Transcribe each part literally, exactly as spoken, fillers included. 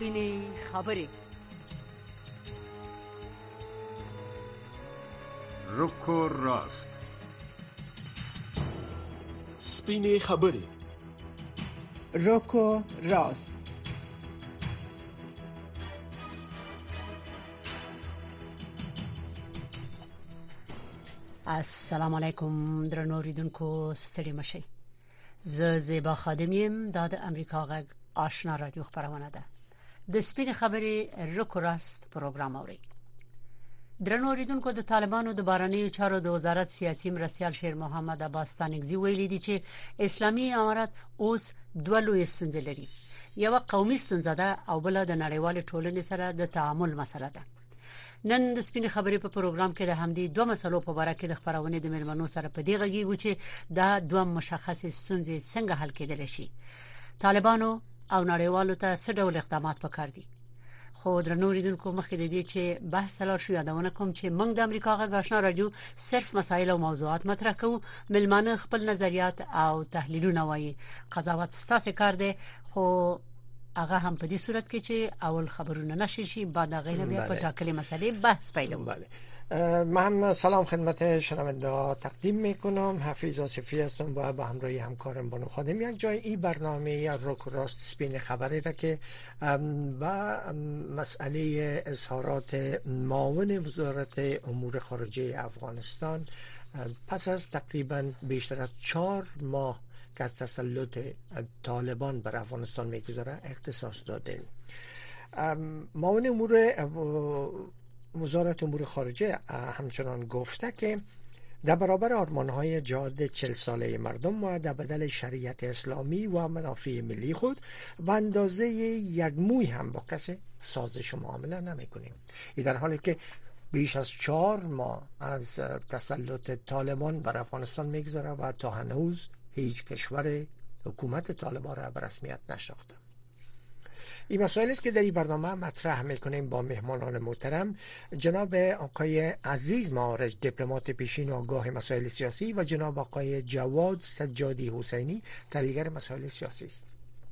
سپینې خبرې. روکو راست. سپینې خبرې. روکو راست. السلام علیکم درنو اوریدونکو، ستړي مشئ. زه زیبا خادم یم. دا د امریکا غږ آشنا رادیو خبرونه ده. د سپینې خبرې روکو راست پروګرام اوري. درنو اوریدونکو، د طالبانو د بهرنیو چارو د وزارت سیاسي مرستیال شیر محمد عباس تانکزي ویلي دي چې اسلامي امارات اوس دوه لوی ستونزې لري. یو قومي ستونزه ده او بل د نړیوال ټولنې سره د تعامل مسله ده. نن د سپینې خبرې په پروګرام کې د همدې دوه مسلو په اړه کې د خبرونه د مېرمنو سره په دې غږیږو چې دا دوه مشخصې ستونزې څنګه حل کېدل شي. طالبانو او نړیوالو ته څه ډول اقدامات پکار دي؟ خو درنو اوریدونکو، مخکې د دې چې بحث لا شو یادونه کوم چې موږ د امریکا غږ آشنا رادیو صرف مسایل او موضوعات مطرح کوو. ملمانه خپل نظریات او تحلیلونه وایي. قضاوت ستاسو کار دی، خو هغه هم په دې صورت کې چې اول خبرونه نشي شي، بعد غیر بیا په ټاکلې مسئله بحث پیلوم. بله. من سلام خدمت شنونده تقدیم میکنم. حفیظ آصفی هستم و با همراهی همکارم بانو خادم یک جای این برنامه یا روکو راست سپین خبری را که با مسئله اظهارات معاون وزارت امور خارجه افغانستان پس از تقریبا بیشتر از چهار ماه که از تسلط طالبان بر افغانستان میگذاره اختصاص داده. معاون امور وزارت امور خارجه همچنان گفته که در برابر آرمان‌های جهاد چهل ساله مردم و در بدل شریعت اسلامی و منافع ملی خود و اندازه یک موی هم با کسی سازش و معامله نمی‌کنیم. این در حالی که بیش از چهار ماه از تسلط طالبان بر افغانستان میگذره و تا هنوز هیچ کشور حکومت طالبان را به رسمیت نشناخته. این مسائل است که در این برنامه مطرح میکنیم با مهمانان محترم، جناب آقای عزیز معارج، دیپلمات پیشین و آگاه مسائل سیاسی، و جناب آقای جواد سجادی حسینی، تحلیلگر مسائل سیاسی است.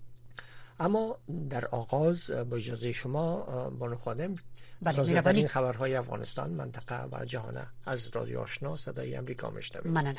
اما در آغاز با اجازه شما بانو خادم، تازه ترین خبرهای افغانستان، منطقه و جهان از رادیو آشنا صدای امریکا میشنویم. مننه.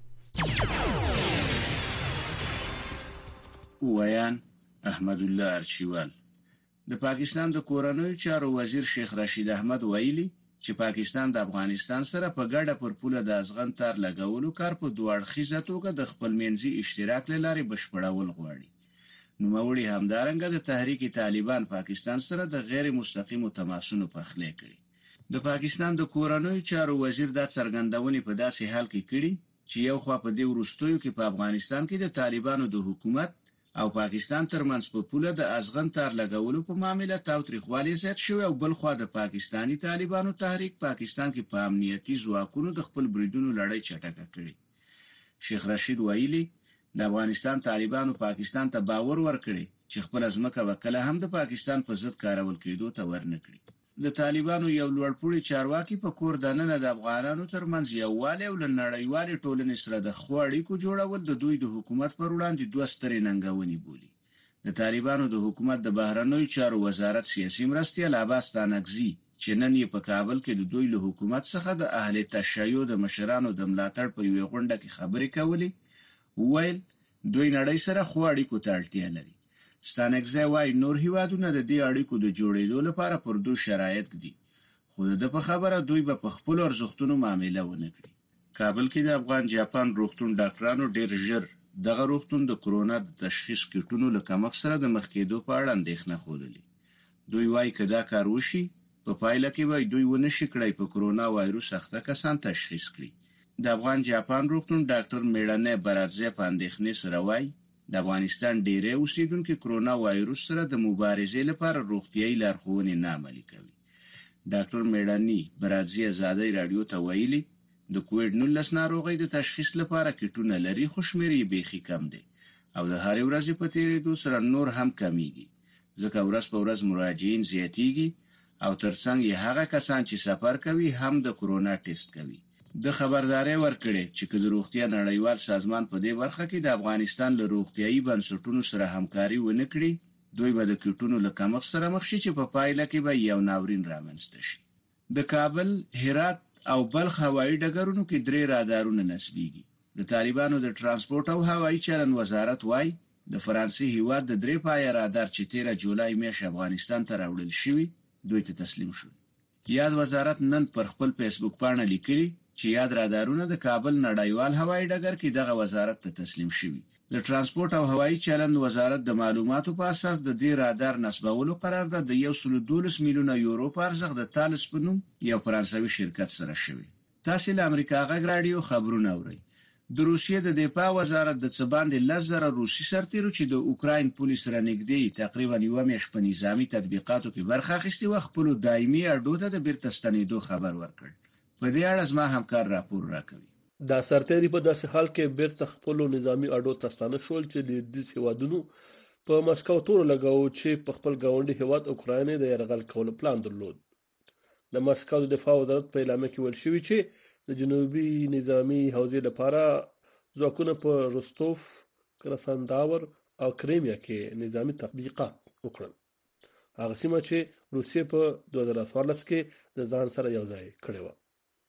ویان احمد الله ارچیوال. د پاکستان د کورنیو چارو وزیر شیخ رشید احمد ویلي چې پاکستان د افغانستان سره په ګډه پر پوله د ازغن تار لګولو کار په دوه اړخیزه توګه د خپلمنځي اشتراک لارې بشپړول غواړي. نوموړي همدارنګه د تحریک طالبان پاکستان سره د غیر مستقیمو تماسونو پخلی کړي. د پاکستان د کورنیو چارو وزیر دا څرګندونې په داسې حال کې کړي چې یو خوا په دې وروستیو کې په افغانستان کې د طالبانو د حکومت او پاکستان ترمنځ په پوله د ازغن تار لګولو په معاملې تاوتریخوالی زیات شوی او بل خوا د پاکستانی طالبانو تحریک پاکستان کې په امنیتي ځواکونو د خپل بریدونو لړۍ چټکه کړې. شیخ رشید ویلي د افغانستان طالبانو پاکستان ته باور ورکړي چې خپل ځمکه وکړه هم د پاکستان په ضد کارول کېدو ته ورنکړي. د طالبانو یو لوړپوړي چارواکي په کور دننه د افغانانو ترمنځ یووالی او له نړیوالې ټولنې سره د ښو اړیکو جوړول د دوی د حکومت پر وړاندې دوه سترې ننګونې بولي. د طالبانو د حکومت د بهرنیو چارو وزارت سیاسي مرستیال عباس تانکزي چې نن یې په کابل کې د دوی له حکومت څخه د اهل تشیع د مشرانو د ملاتړ په یوه غونډه کې خبرې کولې، وویل دوی نړۍ سره ښو اړیکو ته اړتیا لري. ستانکزی وايي نور هیوادونه د دې اړیکو د جوړېدو لپاره پر دوه شرایط دي، خو د په خبره دوی به په خپل ارزښتونو معامله ونه کړي. کابل کې د افغان جاپان روغتون ډاکټرانو ډېر ژر دغه روغتون د کرونا د تشخیص کیټونو له کمښت سره د مخ کېدو په اړه اندېښنه ښودلې. دوی وايي که دا کار وشي په پایله کې به دوی ونه شي کړی په کرونا وایروس اخته کسان تشخیص کړي. د افغان جاپان روغتون ډاکټر میړنۍ برادزی په اندېښنې سره وايي د افغانستان ډېری اوسیدونکو کرونا وایروس سره د مبارزې لپاره روغتیايي لارښوونې نه عملي کوي. ډاکټر میړنۍ برادزی ازادي رادیو ته ویلي د کووډ نولس ناروغۍ د تشخیص لپاره کټونه لري، خو شمېر یې بیخي کم دی او د هرې ورځې په تیریدو سره نور هم کمیږي، ځکه ورځ په ورځ مراجعین زیاتیږي او ترڅنګ یې هغه کسان چې سفر کوي هم د کرونا ټیسټ کوي. د خبرداري ورکړي چې د روغتیا نړیوال سازمان په دې برخه کې د افغانستان له روغتیايي بنسټونو سره همکاري ونه کړي، دوی به د کټونو له کمښت سره مخ شي چې په پایله کې به یو ناورین رامنځته شي. د کابل، هرات او بلخ هوایي ډګرونو کې درې رادارونه نصبېږي. د طالبانو د ترانسپورت او هوایي چلن وزارت وايي د فرانسې هیواد د درې پای رادار چې تیره جولای میاشت افغانستان ته راوړل شوی دوی ته تسلیم شو. یاد وزارت نن پر خپل فیسبوک باندې لیکلی چې یاد رادارونه د کابل نړیوال هوایي ډګر کې دغه وزارت ته تسلیم شوی. د ترانسپورت او هوایي چلن وزارت د معلوماتو په اساس د دې رادار نصبولو قرارداد د یو سل دولس میلیونه یورو په ارزښت د تالس په نوم یو فرانسوي شرکت سره شوی. تاسو له امریکا غږ رادیو خبرونه اورئ. د روسیې د دفاع وزارت د څباندې لزر روسي سرتیرو چې د اوکراین پولیس رانګدي تقریبا یو میاشت په نظامی تطبیقاتو کې برخه اخیستي و خپل دایمي اډو ته د بیرته ستنېدو خبر ورکړ. په دې اړه زما همکار راپور راکوي. دا سرتیري په داسې حال کې بیرته خپل نظامی اډو ته ستانه شول چې د دې هیوادونو په مسکو تور لګاو چې په خپل گاونډي هیواد اوکراین د يرغل کولو پلان درلود. د مسکو د دفاع وزارت په اعلامیه کې ویل شوی چې د جنوبي نظامی حوزې لپاره ځواکونه په روستوف، کراسنداور او کریمیا کې نظامی تطبیقات وکړل. هغه سیمه چې روسیې په دوه زره څوارلس کې د ځان سره یو ځای کړې و.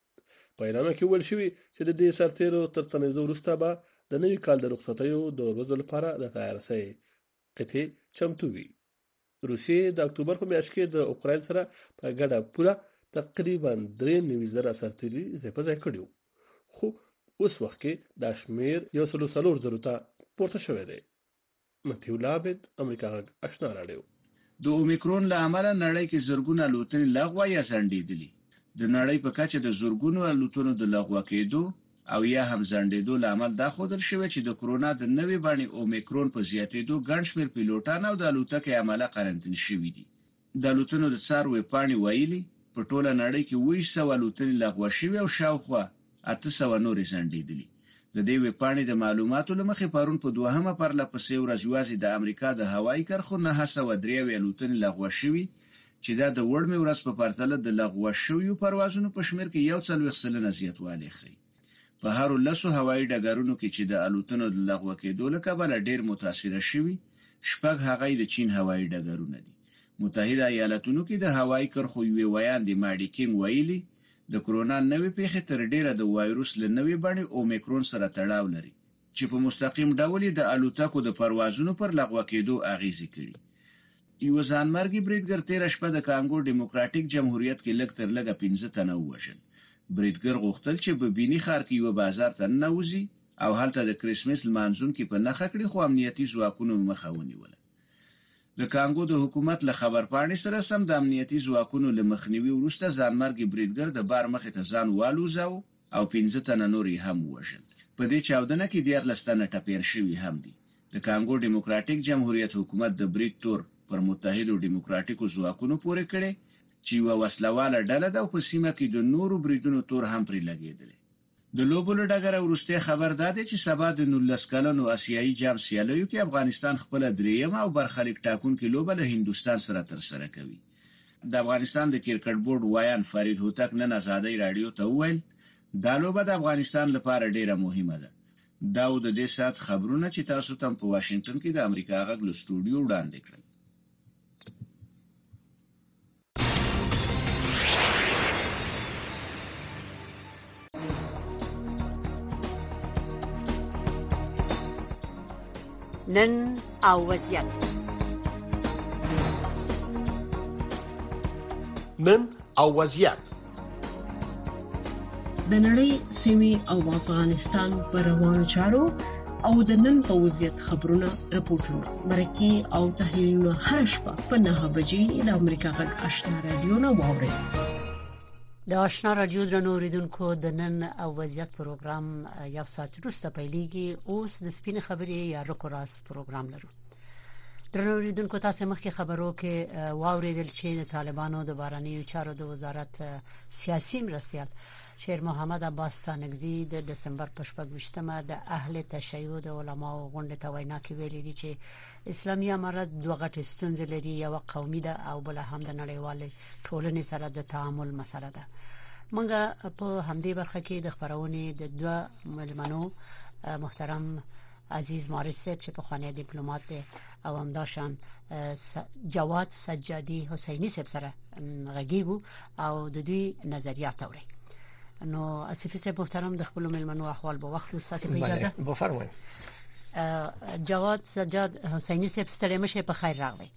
په اعلامیه کې ویل شوی چې د دې سرتیرو تر ستنېدو وروسته به د نوي کال د رخصتیو د ورځو لپاره د تیارسۍ قطعې چمتو وي. روسیې د اکتوبر په میاشت کې د اوکراین سره په ګډه پوره تقریبا درې نوي زره سرتیري ځای په ځای کړي وو، خو اوس وخت کې دا شمیر یو سل څلور زرو ته پورته شوی دی. متیو لابد، امریکا غږ آشنا رادیو. د اومیکرون له امله نړۍ کې زرګونه الوتنې لغوه یا ځنډېدلې. د نړۍ په کچه د زرګونو الوتنو د لغوه کېدو او یا هم ځنډېدو له امله دا ښودل شوی چې د کرونا د نوې بڼې اومیکرون په زیاتېدو ګڼ شمېر پیلوټان او د الوتکې عمله قرنطین شوي دي. د الوتنو د څار ویبپاڼې ویلي په ټوله نړۍ کې اووه سوه الوتنې لغوه شوي او شاوخوا اته سوه نورې ځنډېدلې. د دې ویبپاڼې د معلوماتو له مخې پرون په دوهمه پرله پسې ورځ یوازې د امریکا د هوایي کرښو نهه سوه درې اویا الوتنې لغوه شوي چې دا د وړمې ورځ په پرتله د لغوه شویو پروازونو په شمېر کې یو څلوېښت سلنه زیاتوالی ښیي. په هرو لسو هوایي ډګرونو کې چې د الوتنو د لغوه کېدو له کبله ډېر متاثره شوي، شپږ هغه د چین هوایي ډګرونه دي. متحده ایالاتونو کې د هوایي کرښو یوې ویاندې ماډي کینګ ویلي د کرونا نوې پیښې تر ډیره د وایروس له نوې بڼې اومیکرون سره تړاو لري چې په مستقیم ډول د الوتکو د پروازونو پر لغوه کېدو اغیزې کړي. یو ځانمرګي بریدګر تیره شپه د کانګو ډیموکراتیک جمهوریت کې لږ تر لږه پنځه تنه ووژل. بریدګر غوښتل چې په بینی ښار کې یو بازار ته ننوځي او هلته د کریسمس لمانځون کې په نښه کړي، خو امنیتي ځواکونو مخه ونیوله. د کانګو د حکومت له خبرپاڼې سره سم د امنیتي ځواکونو له مخنیوي وروسته ځانمرګي بریدګر د بار مخې ته ځان والوځاو او پنځه تنه نور یې هم ووژل. په دې چاودنه کې دیارلس تنه ټپیان شوي هم دي. د کانګو ډیموکراتیک جمهوریت حکومت د برید تور پر متحدو ډیموکراتیکو ځواکونو پورې کړي چې یوه وسلواله ډله ده او په سیمه کې د نورو بریدونو تور هم پرې لګېدلی. د لوبو له ډګره وروستی خبر دا دی چې سبا د نولس کلنو اسیایي جام سیالیو کې افغانستان خپله درېیمه او برخلیک ټاکونکې لوبه له هندوستان سره ترسره کوي. د افغانستان د کرکټ بورډ وایان فرید هوتک نن ازادۍ راډیو ته وویل دا لوبه د افغانستان لپاره ډیره مهمه ده. دا و د دې ساعت خبرونه چې تاسو ته په واشنگټن کې د امریکا غږ له سټوډیو وړاندې کړل. نن او وضعیت نن او وضعیت د نړۍ سیمې او افغانستان پر روانو چارو او د نن په وضعیت خبرونه راپورټونه مرکه او تحلیلونه هر شپه په نهه بجې د امریکا غږ آشنا رادیو نه واورئ. د آشنا رادیو درنو اوریدونکو د نن او وضعیت پروګرام یو ساعت وروسته پیلېږي. اوس د سپینې خبرې یا رکو راست پروګرام لرو. درنو اوریدونکو تاسو مخکې خبرو کې واوریدل چې د طالبانو د بهرنیو چارو د وزارت سیاسي مرستیال شیر محمد عباس ستانکزي د دسمبر په شپږویشتمه د اهل تشیع د علماو غونډې ته وینا کې ویلي دي چې اسلامي امارت دوه غټې ستونزې لري، یو قومي ده او بل هم د نړیوالې ټولنې سره د تعامل مسله ده. موږ په همدې برخه کې د خبرونې د دوه ملمنو محترم عزیز مارش صاحب چې په خانه دیپلمات دی او هم داشان جواد سجادي حسینی صاحب سره غږیږو او د دوی نظریات اوري. نو اسفی صاحب محترم د خپل ملمنو احوال به وخت لستاسو په اجازه بفرمایئ. جواد سجاد حسینی صاحب ستړي مشه په خیر راغلی.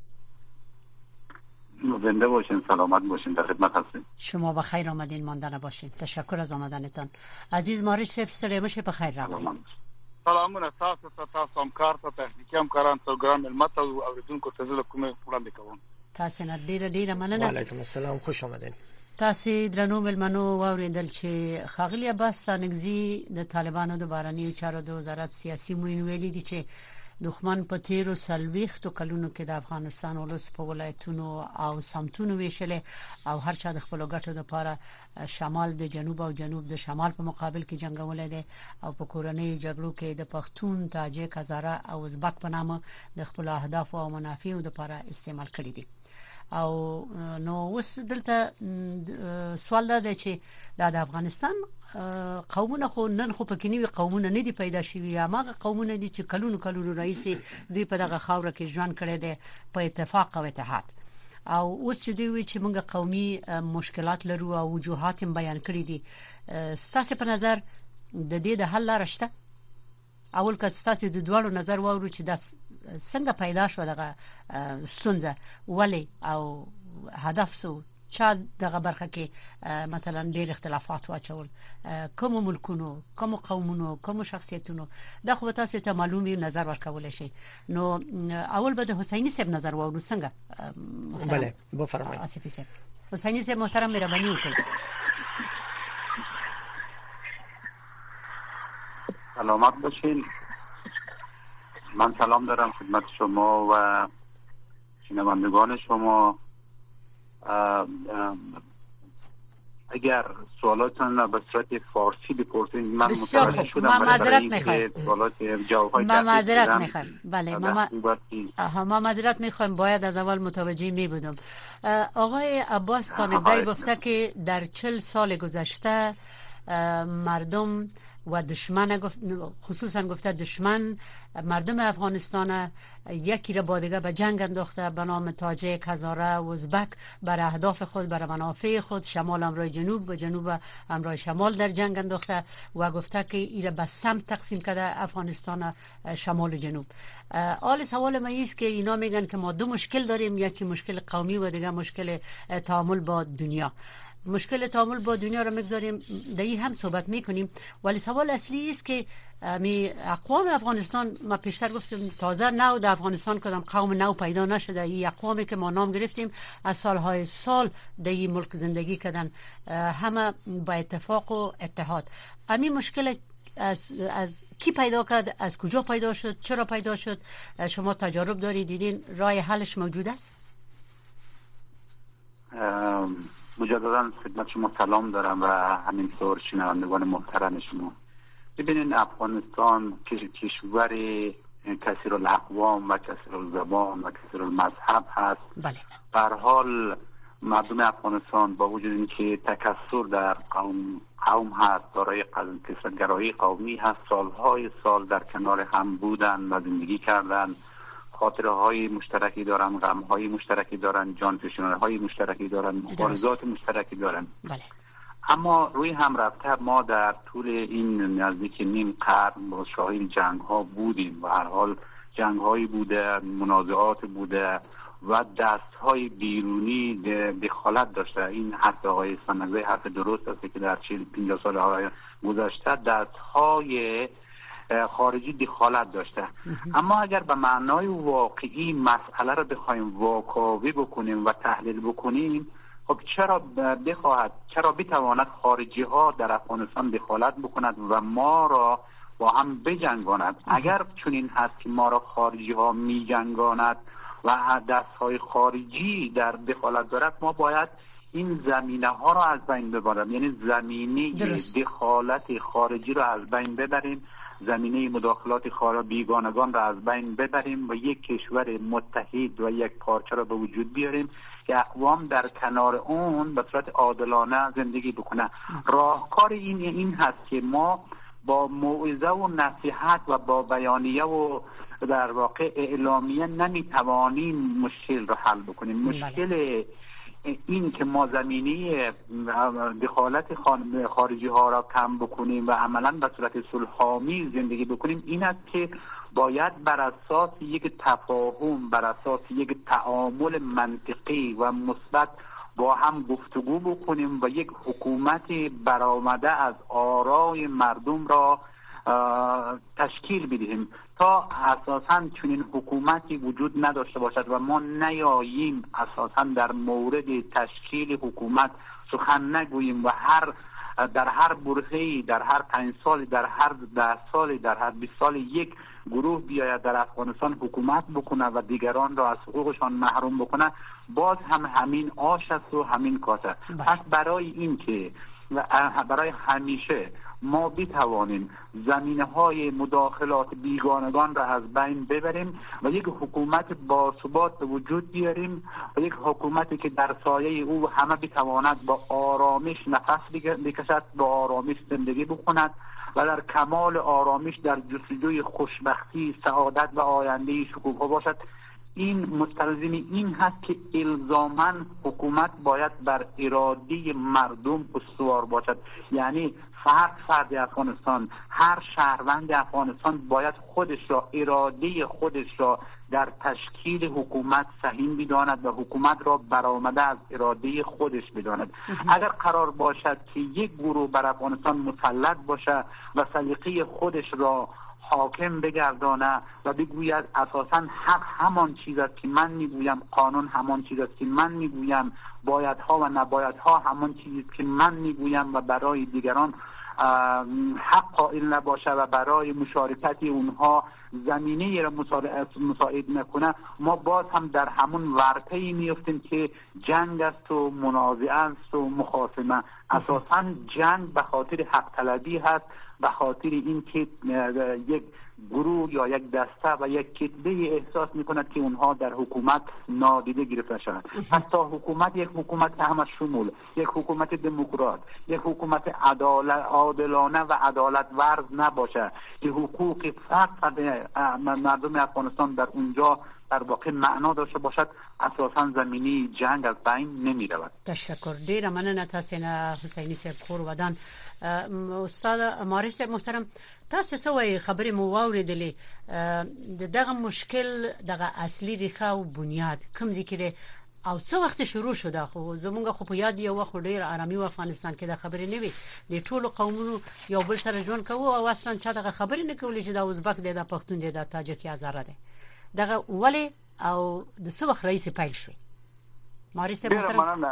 زنده باشین، سلامت باشین، در خدمت هستیم. شما به خیر آمدین، ماندن باشین. تشکر از آمدنتان. عزیز مارش صاحب ستړي مشه په خیر راغلی. سلامونه تاسو ته، تاسو همکار ته، تخنیکی همکاران ته، ګران ملت او اوریدونکو ته زه کومه وړاندې کوم. تاسو نه ډیره ډیره مننه. وعلیکم السلام، خوش آمدین. تاسو درنو ملمنو واوریدل چې خاغلی عباس تانگزی د طالبانو د بارنیو چارو د وزارت سیاسي موین ویلي دي چې دښمن په تیرو سلويختو کلونو کې د افغانستان ولس په ولایتونو او سمتونو ویشل او هر چا د خپل ګټو لپاره شمال د جنوب او جنوب د شمال په مقابل کې جنگول دي او په کورنۍ جګړو کې د پښتون، تاجک، هزاره او ازبک په نامه د خپل اهداف او منافعو لپاره استعمال کړی دي. او نو اوس دلته سوال دا چې د افغانستان قومونه خو نن خو پکې نیوي قومونه نه دي پیدا شوي، هغه قومونه دي چې کلونو کلونو رئیس دوی په دغه خاور کې ژوند کړی دی په اتفاق او اتحاد. او اوس چې دوی چې موږ قومي مشکلات لرو او وجوهات بیان کړی دي، ستاسو په نظر د دې د حل لاره شته؟ اول که ستاسو د دوړو نظر واورو چې د څنګه پیدا شو دغه ستونزه، ولی او هدف سو چا دغه برخه کې مثلا ډېر اختلافات واچول، کوم ملکونو، کوم قومونو، کوم شخصیتونو، دا خو تاسو ته معلومي نظر ورکول شي. نو اول به د حسینی صاحب نظر واورو. څنګه؟ بله بفرمایئ. اسفی صاحب. حسینی صاحب محترم مهرباني وکړئ. سلامت باشین. من سلام دارم خدمت شما و شنوندگان شما. اگر سوالاتون به صورت فارسی بپرسید من متوجه شدم. من معذرت میخوایم. سوالات جوابهای من معذرت میخوایم. بله ما ما معذرت میخوایم، باید از اول متوجه می بودم. آقای عباس تانگزی گفته که در چهل سال گذشته مردم و دشمن، خصوصا گفته دشمن مردم افغانستان یکی را با دیگه به جنگ انداخته به نام تاجک، هزاره و ازبک بر اهداف خود، بر منافع خود، شمال امرای جنوب و جنوب امرای شمال در جنگ انداخته و گفته که ایره به سمت تقسیم کرده افغانستان شمال و جنوب. حال سوال ما است که اینا میگن که ما دو مشکل داریم، یکی مشکل قومی و دیگه مشکل تعامل با دنیا. مشکل تعامل با دنیا رو میگذاریم، در این هم صحبت میکنیم، ولی سوال اصلی است که می اقوام افغانستان، ما پیشتر گفتم تازه نو در افغانستان کدام قوم نو پیدا نشده، این اقوامی که ما نام گرفتیم از سالهای سال در این ملک زندگی کردن، همه با اتفاق و اتحاد. همین مشکل از از کی پیدا کرد، از کجا پیدا شد، چرا پیدا شد؟ شما تجارب دارید، دیدین راه حلش موجود است؟ مجددا خدمت شما سلام دارم و همینطور شنوندگان محترم شما. ببینید افغانستان کشور کثیر الاقوام و کثیر الزبان و کثیر المذهب هست. بله. به هر حال مردم افغانستان با وجود اینکه تکثر در قوم قوم هست، دارای کثرت‌گرایی قومی هست، سالهای سال در کنار هم بودن و زندگی کردن، خاطره های مشترکی دارن، غم های مشترکی دارن، جانفشانی های مشترکی دارن، مبارزات مشترکی دارن. بله. اما روی هم رفته ما در طول این نزدیک نیم قرن با شاهد جنگ ها بودیم و هر حال جنگ هایی بوده، منازعات بوده و دست های بیرونی دخالت داشته. این حرف آقای سانگزی حرف درست است که در چهل پنجاه سال گذشته دست های خارجی دخالت داشته. اما اگر به معنای واقعی مسئله رو بخوایم واکاوی بکنیم و تحلیل بکنیم، خب چرا بخواهد، چرا بتواند خارجی ها در افغانستان دخالت بکند و ما را با هم بجنگاند؟ اگر چنین هست که ما را خارجی ها می جنگاند و دست های خارجی در دخالت دارد، ما باید این زمینه ها را از بین ببریم، یعنی زمینه دخالت خارجی را از بین ببریم، زمینه مداخلات خارج بیگانگان را از بین ببریم و یک کشور متحد و یک پارچه را به وجود بیاریم که اقوام در کنار اون به صورت عادلانه زندگی بکنه. راهکار این این هست که ما با موعظه و نصیحت و با بیانیه و در واقع اعلامیه نمیتوانیم مشکل رو حل بکنیم. مشکل این که ما زمینی دخالت خارجی ها را کم بکنیم و عملا به صورت صلح‌آمیز زندگی بکنیم این است که باید بر اساس یک تفاهم، بر اساس یک تعامل منطقی و مثبت با هم گفتگو بکنیم و یک حکومت برآمده از آرای مردم را تشکیل بدهیم تا اساساً چنین حکومتی وجود نداشته باشد و ما نیاییم اساساً در مورد تشکیل حکومت سخن نگوییم و هر در هر برهه‌ای، در هر پنج سال، در هر ده سال، در هر بیست سال یک گروه بیاید در افغانستان حکومت بکنه و دیگران را از حقوقشان محروم بکنه، باز هم همین آش است و همین کاسه. پس برای این که برای همیشه ما بتوانیم زمینه‌های مداخلات بیگانگان را از بین ببریم و یک حکومت باثبات به وجود بیاریم و یک حکومتی که در سایه او همه بتواند با آرامش نفس بکشد، با آرامش زندگی بکند و در کمال آرامش در جستجوی خوشبختی، سعادت و آینده شکوفا باشد. این مستلزم این هست که الزاماً حکومت باید بر اراده مردم استوار باشد. یعنی فرد فرد افغانستان، هر شهروند افغانستان باید خودش را، اراده خودش را در تشکیل حکومت سهیم بداند و حکومت را برآمده از اراده خودش بداند. اگر قرار باشد که یک گروه بر افغانستان مسلط باشه و سلیقه خودش را حاکم بگردانه و بگوید اساساً حق همان چیز است که من میگویم، قانون همان چیز است که من میگویم، بایدها و نبایدها همان چیزی است که من میگویم و برای دیگران حق قائل نباشه و برای مشارکت اونها زمینه را مساعد نکنه، ما باز هم در همون ورطه‌ای میفتیم که جنگ است و منازعه است و مخاصمه. اساساً جنگ به خاطر حق طلبی هست، به خاطر این که یک گروه یا یک دسته و یک کتله احساس میکند که اونها در حکومت نادیده گرفته شدند. حتی حکومت یک حکومت همه شمول، یک حکومت دموکرات، یک حکومت عادلانه و عدالت ورز نباشه که حقوق فرد مردم افغانستان در اونجا در واقع معنا داشته باشد، اساساً زمینی جنگ از بین نمی رود. تشکر. ډیره مننه تاسو نه حسینی صاحب کور ودان. استاد ماري صاحب محترم، تاسو سوې خبرې مو واوریدلې دغه مشکل دغه اصلي ریښه او بنیاد کوم ذکر او څو وخت شروع شو؟ دا خو زمونږ خو په یاد یو وخت ډیر آرامي و افغانستان کې دا خبرې نه وي، د ټولو قومونو یو بل سره ژوند کوو او اصلا چا دغه خبرې نه کولې چې دا ازبک دی، دا پښتون دی، دا تاجک یا هزاره دی. دغه ولې او د څو وخت رئیس پیل شو؟ ماري صاحب محترم،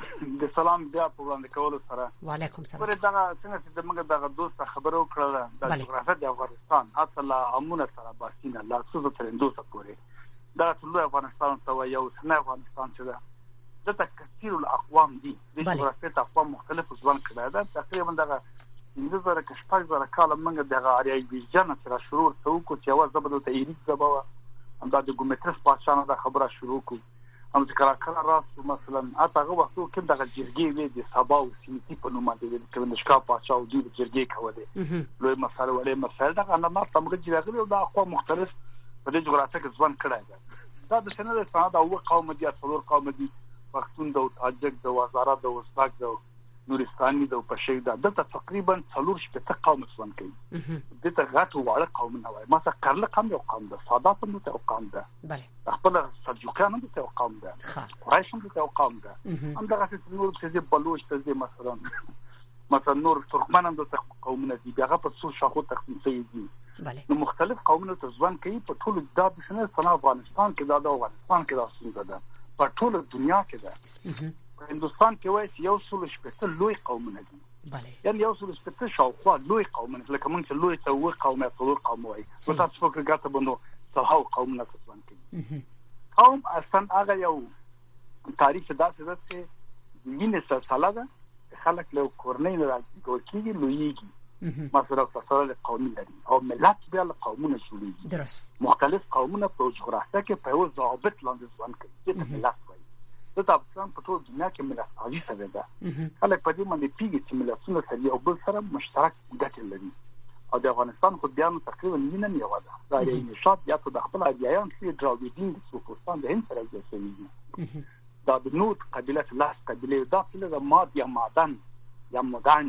د سلام بیا په وړاندې کولو سره وعلیکم السلام. پر دغه څنګه چې موږ دغه دوست خبرو کړل د جغرافیه د افغانستان اصله امونه سره باسینه لا څه تر اندوسه پورې دا ټول افغانستان ته یو څنګه افغانستان چې دا د تکثیر الاقوام دي د جغرافیه اقوام مختلف ځوان کړه دا تقریبا دغه د زره کشپای زره کاله موږ دغه اړیای ویژن سره شروع توکو چې اول زبده ته ایریک زبوا هم د ګومټرس پاتشانه د خبره شروع کو هم ذکر کړه راس مثلا هغه وخت کې دغه جرګې وې د سبا او سیمتی په نوم باندې د کلندشکا پاتشاو د جرګې کوله لوی مسله ولې مسله دغه نه ما تمګه جوړه او د اقوام مختلف په دې جغرافیه کې ځوان کړه دا د سند سند او قوم دي څلور قوم دي پښتون د تاجک د وزارت د ازبک د نورستاني د پښې د دلته تقریبا څلور شپږ قوم ځوان کوي دته غاټو واړه قوم نه وای مثلا کرل قوم یو قوم ده ساده په نوته قوم ده بله خپل سلجوقیان د ته قوم ده قریش هم د ته قوم ده هم دغه څه نور څه بلوچ څه مثلا مثلا نور ترکمن هم د قومونه دي هغه په څو شاخو تقسیم شوی دي نو مختلف قومونه ته ځوان کوي په ټول د سنه سنا افغانستان کې دا د افغانستان کې راځي ده په ټول دنیا کې ده په هندستان کې وایي یو څول شپږ لوی قومونه دي بله یعنی یو څول شپږ شاوخوا لوی قومونه لکه موږ چې لوی ته و قومه ټول قوم وایي نو تاسو فکر ګټه بندو څو قومونه ځوان کوي قوم اصلا هغه یو تاریخ داسې ده چې وینې سلسله ده خلک له کورنۍ نه راځي لویږي مثلا فصل قومي لري او ملت بیا له قومونه جوړیږي درست مختلف قومونه په جغرافیه کې په یو ضابط لاندې ځوان کوي چې ملت وایي د افغانستان په ټول دنیا کې ملت عاجي سره ده خلک په دې باندې پیږي چې ملتونه سره یو بل سره مشترک ګټه لري او د افغانستان خو بیا نو تقریبا نه نیواده دا یې نشاط یا ته د خپل اجیان چې دراویدین د سوپوستان د هند سره ځي دا د نوت قبیله لاس قبیله دا څه د ماد یا معدن یا مدان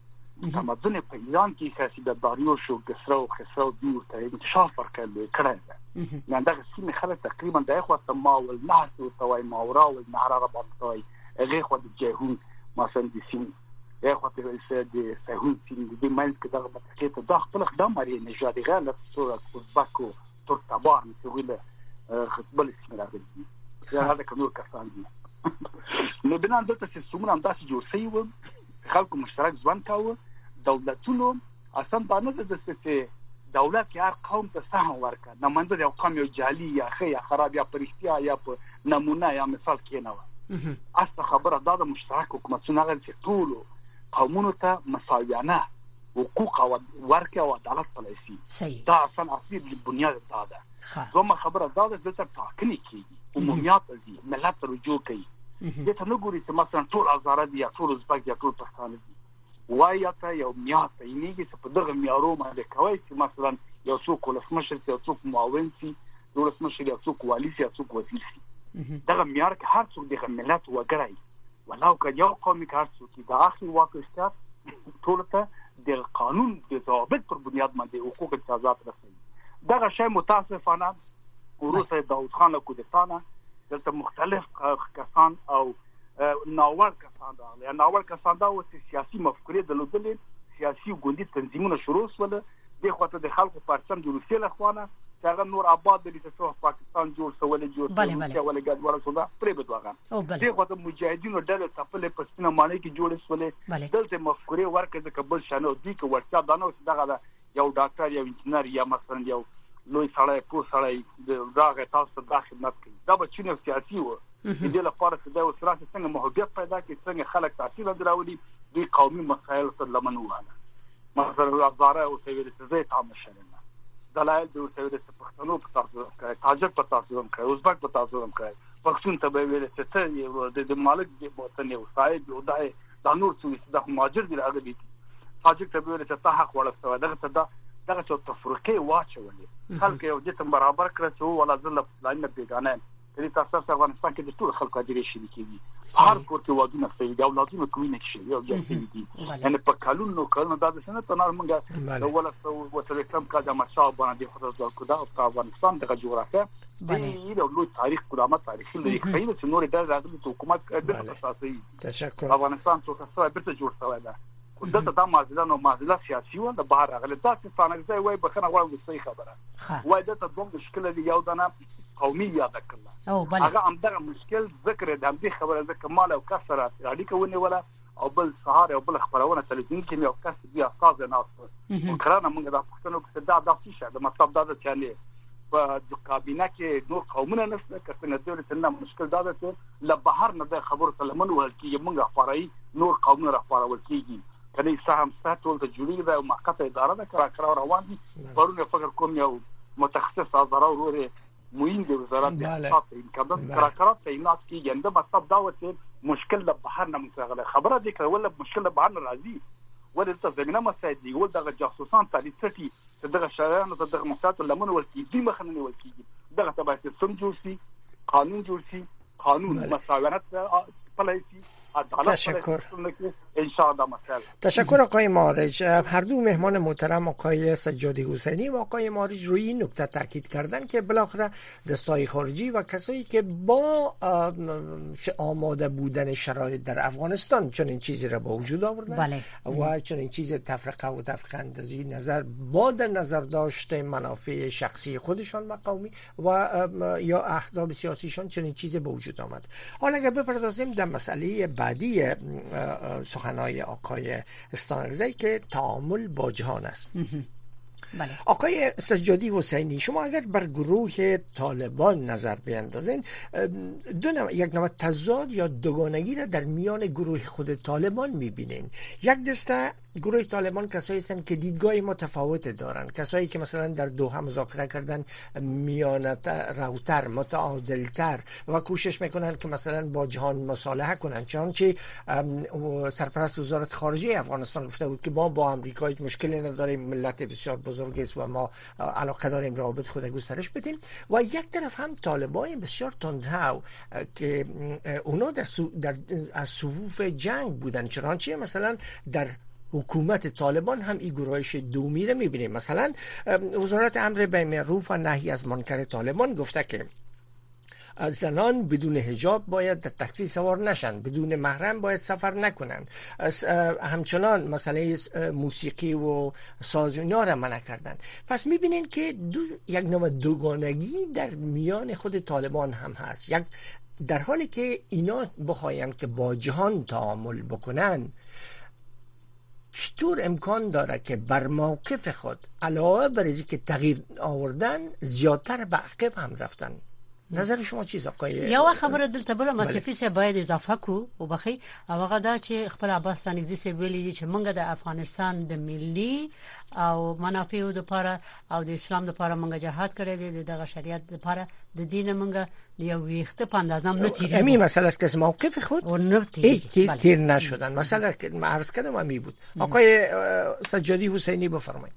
تمدن په ایران کې سیاسي د داریوش او کسرو خسرو دور ته انتشار ورکړل کړه نه دا سیمه خلک تقریبا د اخوات ما او الناس او توای ماورا او النهر ربط توای هغه خو د جهون مثلا د سیم اخوات د سهون سیم د ماینس کې دغه متکیته د خپل خدام لري نژاد غاله صورت ازبکو ترتبار مثله خپل سیم راغلي یا هغه کومو کسان دي نو بنان دلته چې څومره انداسې جوړ شوی و خلکو مشترک ځوان کاوه دولتونو اصلا دا نه د چې دولت کې هر قوم ته سهم ورکړه نماینده یو قوم یو جعلي یا ښه یا خراب یا پرختیا یا په نمونه یا مثال کې نه و اصل خبره دا د مشترک حکومتونو هغه چې ټول قومونو ته مساویانه حقوق او ورکړه او عدالت پالیسي دا اصلا اصلي بنیاد دا ده زما خبره دا ده چې ټاکنې کیږي عمومیت دي ملت رجوع کوي دته نه ګوري چې مثلا ټول ازاره دي یا ټول ازبک یا ټول پښتانه دي وایي ته یو میات یې چې په دغه میارو باندې کوي چې مثلا یو څوک ولسمشر یو څوک معاون سي یو ولسمشر یو څوک والی سي یو څوک وزیر سي دغه میار کې هر څوک د ملت وګړي ولو که یو قوم کې هر څوک د اخلي واکښت ټول ته د قانون د ضوابط پر بنیاد باندې حقوق امتیازات رسوي دغه شی متاسفانه وروسته داود خان کو د تانه دلته مختلف کسان او ناوړ کسان راغلي ناوړ کسان دا و چې سیاسي مفکورې درلودلې سیاسي ګوندي تنظیمونه شروع شول د خواته د خلکو پرچم د روسیې له خوانه چې هغه نور آباد د څو پاکستان جوړ سوال جوړ سوال ولې ګډوډ شو پرې بدوغه د خواته مجاهدینو ډلې خپل پښتنه معنی کې جوړ شول دلته مفکورې ورکړه د قبل شنو دي کې ورته دا نو دغه یو ډاکټر یو انجنیر یا مثلا یو لوی سړی پور سړی د داغه تاسو د خدمت کوي دا به چینه سیاسي و د دې لپاره چې دا وسره څنګه محبت پیدا کړي څنګه خلک تاثیر دراوړي د قومي مسایل ته لمن وانه مثلا زاره او سویل څه ته مشرنه دلایل د سویل څه پښتنو په تاسو کوي تاجک په تاسو کوي ازبک په تاسو کوي پښتون ته به ویل چې د مالک د وطن یو صاحب یو دای د نور څه د مهاجر دی راغلي تاجک ته ویل چې ته حق ورسوي دغه ته دغه څه تفریقې واچولې خلک یو د تم برابر کړ چې ولا ځل لاینه بیگانه د تاسو په افغانستان کې د ټول خلکو اجري شي کیږي هر کور کې ودونه کوي دا اولادونه کوي نه شي یو ځای دي ان په قانون نو کړنه دا څه نه تنار مونږه د ولا څه وسره کم کا د مشاو باندې خطر د کودا په افغانستان د جغرافیه باندې یو لوی تاریخ قدامت تاریخي لري خو چې نور د راغلي حکومت د اساسي تشکر افغانستان څو څه بیرته جوړ شوی دا دلته دا معضله نو معضله سیاسي و د بهر راغله دا چې څنګه ځای وای بخنه غواړم د صحیح خبره وای دا ته دوه مشکل دی یو دنه قومي یاد کړل او بل هغه همدغه مشکل ذکر د دې خبره د کمال او کسر اړیکه ونی ولا او بل سهار او بل خبرونه تلویزیون کې یو کس دی استاد نه اوس کړه موږ دا پښتنو کې دا د څه د مطلب دا چې په د کابینه کې نور قومونه نشته کله د دې نه مشکل دا ده چې له بهر نه د خبرو تلمن ورکی موږ افارای نور قومونه راپارول کیږي کله سهم ستول ته جوړیږي د موقته اداره د کرا کرا روان دي پرونه فکر کوم یو متخصص ازاره وروره موین د وزارت اقتصاد امکانات کرا کرا تعینات کیږي انده مطلب دا و چې مشکل له بهر نه متغله خبره دي کول مشکل له بهر نه راځي ولې ته زمينه مساعد دي ول دغه جاسوسان تاریخي دغه شایانو دغه مقاطعه لمن ورکی دي مخنه ورکیږي دغه تبع سم جوړ شي قانون جوړ شي قانون مساوات پالیسی عدالت تشکر ان شاء الله مسائل تشکر آقای معارج. هر دو مهمان محترم آقای سجادی حسینی و آقای معارج روی این نکته تاکید کردن که بالاخره دستای خارجی و کسایی که با آماده بودن شرایط در افغانستان چنین چیزی را به وجود آوردن بله. و چنین چیز تفرقه و تفرقه اندازی نظر با در نظر داشته منافع شخصی خودشان و قومی و یا احزاب سیاسیشان چنین چیزی به وجود آمد. حالا اگر بپردازیم در مسئله بعدی سخنهای آقای استانگزی که تعامل با جهان است. بله. آقای سجادی حسینی، شما اگر بر گروه طالبان نظر بیندازین، دو نوع، یک نوع تضاد یا دوگانگی را در میان گروه خود طالبان میبینین. یک دسته گروه طالبان کسایی هستند که دیدگاه متفاوت دارند، کسایی که مثلا در دوحه مذاکره کردن میانه روتر، متعادلتر و کوشش میکنن که مثلا با جهان مصالحه کنن، چنانچه سرپرست وزارت خارجه افغانستان گفته بود که ما با امریکا هیچ مشکلی نداریم، ملت بسیار بزرگی است و ما علاقه داریم روابط خود گسترش بدیم. و یک طرف هم طالبان بسیار تندرو که اونا در, سو در از صفوف جنگ بودن، چنانچه مثلا در حکومت طالبان هم این گرایش دومی رو میبینیم. مثلا وزارت امر بالمعروف و نهی از منکر طالبان گفته که زنان بدون حجاب باید در تاکسی سوار نشن، بدون محرم باید سفر نکنن، همچنان مسئله موسیقی و ساز اینا را منع کردن. پس میبینین که دو یک نوع دوگانگی در میان خود طالبان هم هست. یک در حالی که اینا بخواین که با جهان تعامل بکنن، چطور امکان داره که بر موقف خود علاوه بر اینکه تغییر آوردن زیادتر به عقب هم رفتن؟ نظر شما چیز آقای یو خبره دلته بل مصرفي سه باید اضافه کو او بخي او هغه دا چې خپل عباس تنګزي سه ویلي چې مونږ د افغانستان د ملي او منافعو د لپاره او د اسلام د لپاره مونږ جهاد کړی دی، دغه شریعت د لپاره د دین مونږ یو ویخته پاندازم نه تیری همین مسئله است که موقف خود او نه تیری تیر, تیر نشدن. مثلا که عرض کردم همی بود. آقای سجادی حسینی بفرمایید.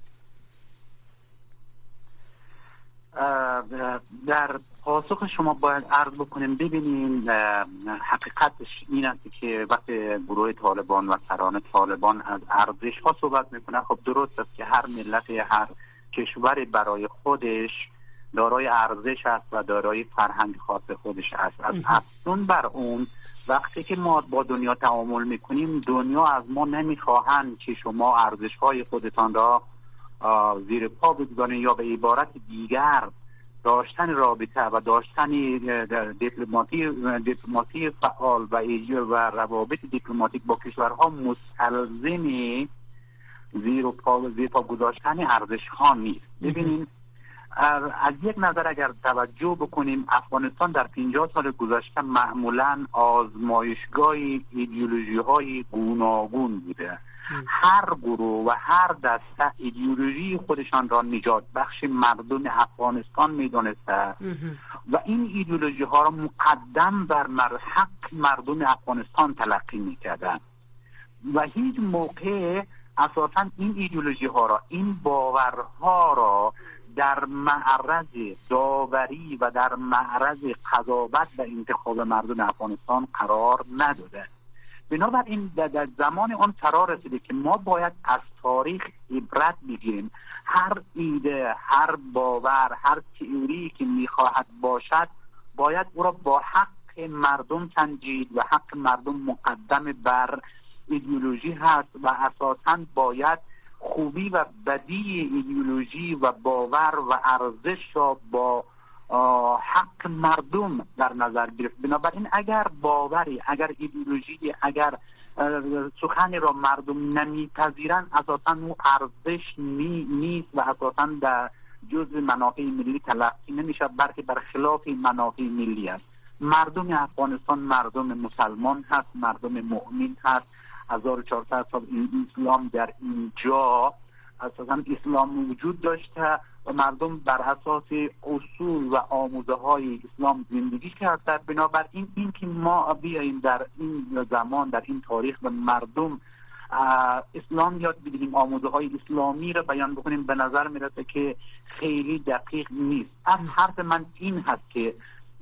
در پاسخ شما باید عرض بکنیم ببینیم حقیقتش این است که وقتی گروه طالبان و سران طالبان از ارزش ها صحبت میکنه، خب درست است که هر ملت هر کشور برای خودش دارای ارزش است و دارای فرهنگ خاص خودش است. از افزون بر اون وقتی که ما با دنیا تعامل میکنیم، دنیا از ما نمیخواهند که شما ارزش های خودتان را زیر پا بگذارید یا به عبارت دیگر داشتن رابطه و داشتن دیپلماتی دیپلماتی فعال و و روابط دیپلماتیک با کشورها مستلزم زیر پا زیر پا گذاشتن ارزش ها نیست. ببینید از یک نظر اگر توجه بکنیم، افغانستان در پنجاه سال گذشته معمولا آزمایشگاه ایدئولوژی های گوناگون بوده. هر گروه و هر دسته ایدئولوژی خودشان را نجات بخش مردم افغانستان میدونسته و این ایدئولوژی ها را مقدم بر حق مردم افغانستان تلقی میکردن و هیچ موقع اساسا این ایدئولوژی ها را، این باورها را در معرض داوری و در معرض قضاوت و انتخاب مردم افغانستان قرار نداده. بنابراین در زمان آن فرا رسیده که ما باید از تاریخ عبرت بگیریم. هر ایده، هر باور، هر تئوری که میخواهد باشد باید او را با حق مردم سنجید و حق مردم مقدم بر ایدئولوژی هست و اساساً باید خوبی و بدی ایدئولوژی و باور و ارزش را با حق مردم در نظر گرفت. بنابراین اگر باوری، اگر ایدئولوژی، اگر سخنی را مردم نمیپذیرند، اساساً او ارزش نی نیست و اساساً در جزء منافع ملی تلقی نمیشه، بلکه برخلاف منافع ملی است. مردم افغانستان مردم مسلمان هست، مردم مؤمن هست. هزار و چهارصد سال اسلام در اینجا اساساً اسلام وجود داشته و مردم بر اساس اصول و آموزه های اسلام زندگی کرده. بنابراین این که ما بیاییم در این زمان، در این تاریخ و مردم اسلام یاد بگیریم، آموزه های اسلامی را بیان بکنیم، به نظر میرسه که خیلی دقیق نیست. از حرف من این هست که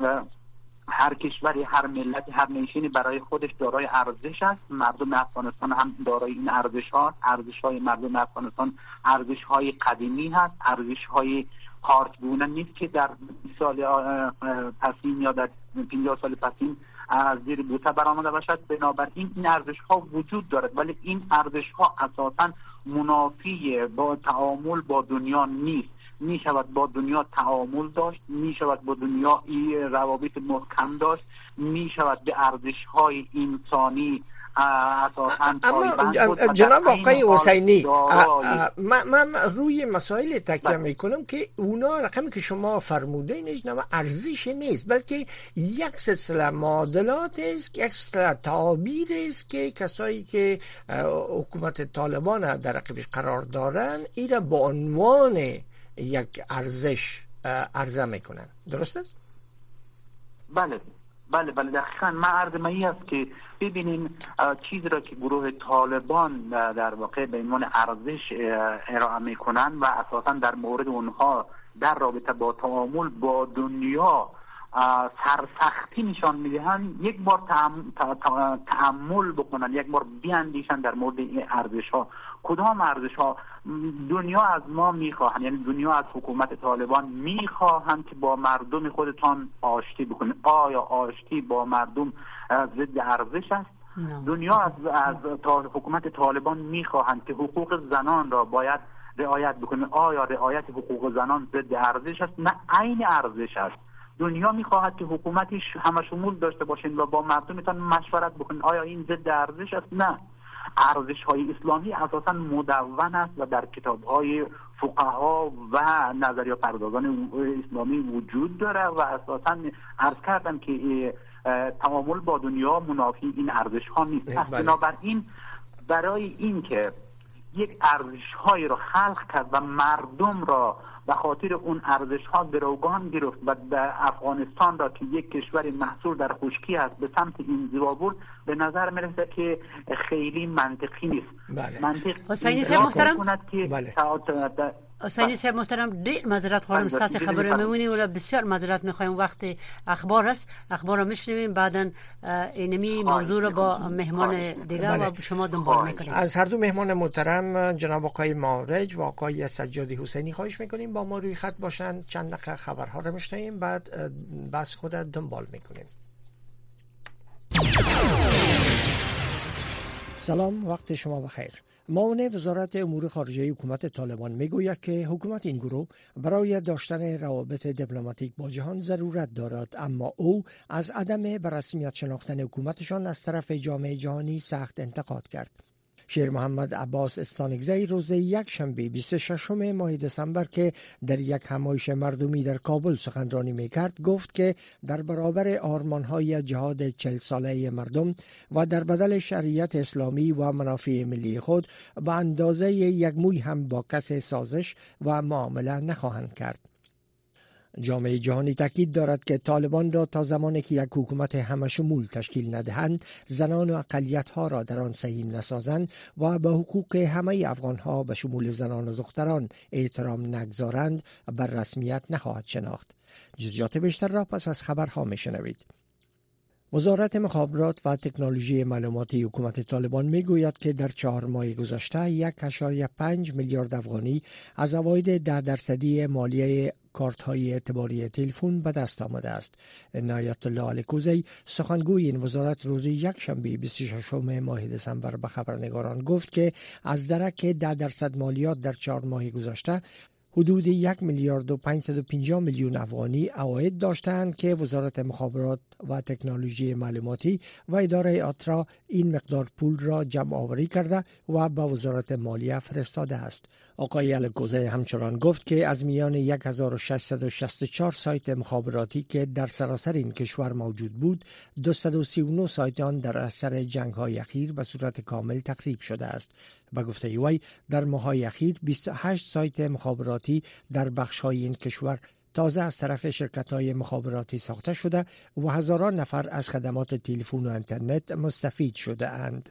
هر کشوری، هر ملت، هر نیشنی برای خودش دارای ارزش است. مردم افغانستان هم دارای این ارزش ها. ارزش های مردم افغانستان ارزش های قدیمی هست، ارزش های پارتگونه نیست که در بیست سال پسین یا در پنجاه سال پسین از زیر بوته برآمده باشد. بنابراین این ارزش ها وجود دارد، ولی این ارزش ها اساساً منافی با تعامل با دنیا نیست. می شود با دنیا تعامل داشت، می شود با دنیا روابط محکم داشت، می شود به ارزش های انسانی اما جناب آقای حسینی من, من روی مسائل تکیه میکنم که اونا رقمی که شما فرمودینش نه ارزش نیست، بلکه یک سلسله معادلات است، یک سلسله تعابیر است که کسایی که حکومت طالبان در رقیبش قرار دارن اینا با عنوان یک ارزش عرضه میکنن. درست است؟ بله بله بله دقیقاً. من عرض می است که ببینیم چیزی را که گروه طالبان در واقع به عنوان ارزش ارائه میکنن و اساساً در مورد اونها در رابطه با تعامل با دنیا سرسختی نشان میدهن، یک بار تأمل بکنن، یک بار بیاندیشن در مورد این ارزش ها. کدام ارزش ها دنیا از ما میخواهند، یعنی دنیا از حکومت طالبان میخواهند که با مردم خودتان آشتی بکنید. آیا آشتی با مردم ضد ارزش است؟ no. دنیا از, از حکومت طالبان میخواهند که حقوق زنان را باید رعایت بکنید. آیا رعایت حقوق زنان ضد ارزش است؟ نه، عین ارزش است. دنیا میخواهد که حکومتش همه شمول داشته باشین و با مردمتان مشورت بکنین. آیا این ضد ارزش است؟ نه. ارزش های اسلامی اساسا مدون است و در کتاب های فقها و نظریه پردازان اسلامی وجود داره و اساسا عرض کردم که تعامل با دنیا منافی این ارزش ها نیست. بنابراین برای این که یک ارزش های را خلق کرد و مردم را به خاطر اون ارزش ها گروگان گرفت و در افغانستان را که یک کشور محصور در خشکی است به سمت انزوا برد، به نظر میرسه که خیلی منطقی نیست. بله. منطق حسینی صاحب محترم بله. حسینی صاحب محترم ډیر معذرت خواهیم استاد خبره میمونی ولی بسیار معذرت میخوایم، وقت اخبار است، اخبار رو میشنویم، بعدن اینمی موضوع رو با مهمان دیگه بله. و شما دنبال میکنیم. از هر دو مهمان محترم جناب آقای مارج و آقای سجادی حسینی خواهش میکنیم با ما روی خط باشن، چند دقیقه خبرها رو میشنویم بعد بحث خود دنبال میکنیم. سلام، وقت شما بخیر. معاون وزارت امور خارجه حکومت طالبان میگوید که حکومت این گروه برای داشتن روابط دیپلماتیک با جهان ضرورت دارد، اما او از عدم به رسمیت شناختن حکومتشان از طرف جامعه جهانی سخت انتقاد کرد. شیر محمد عباس استانگزی روز یک شنبه بیست و ششم ماه دسامبر که در یک همایش مردمی در کابل سخنرانی میکرد گفت که در برابر آرمانهای جهاد چهل ساله مردم و در بدل شریعت اسلامی و منافع ملی خود به اندازه یک موی هم با کس سازش و معامله نخواهند کرد. جامعه جهانی تاکید دارد که طالبان را تا زمانی که یک حکومت همه شمول تشکیل ندهند، زنان و اقلیت‌ها را در آن سهیم نسازند و به حقوق همه افغان‌ها به شمول زنان و دختران احترام نگذارند، بر رسمیت نخواهد شناخت. جزئیات بیشتر را پس از خبرها میشنوید. وزارت مخابرات و تکنولوژی معلوماتی حکومت طالبان میگوید که در چهار ماه گذشته یک و پنج میلیارد افغانی از عواید ده درصدی مالیه کارت های اعتباری تلفن به دست آمده است. عنایت الله الکوزی سخنگوی این وزارت روز یک شنبه بیست و ششم ماه دسامبر به خبرنگاران گفت که از درک ده درصد مالیات در چهار ماه گذشته حدود یک میلیارد و پانصد و پنجاه میلیون افغانی عواید داشتند که وزارت مخابرات و تکنولوژی معلوماتی و اداره آترا این مقدار پول را جمع آوری کرده و به وزارت مالیه فرستاده است. آقای الکوزی همچنان گفت که از میان هزار و ششصد و شصت و چهار سایت مخابراتی که در سراسر این کشور موجود بود، دویست و سی و نه سایت آن در اثر جنگ‌های اخیر به صورت کامل تخریب شده است. به گفته وی در ماه‌های اخیر بیست و هشت سایت مخابراتی در بخش‌های این کشور تازه از طرف شرکت‌های مخابراتی ساخته شده و هزاران نفر از خدمات تلفن و اینترنت مستفید شده اند.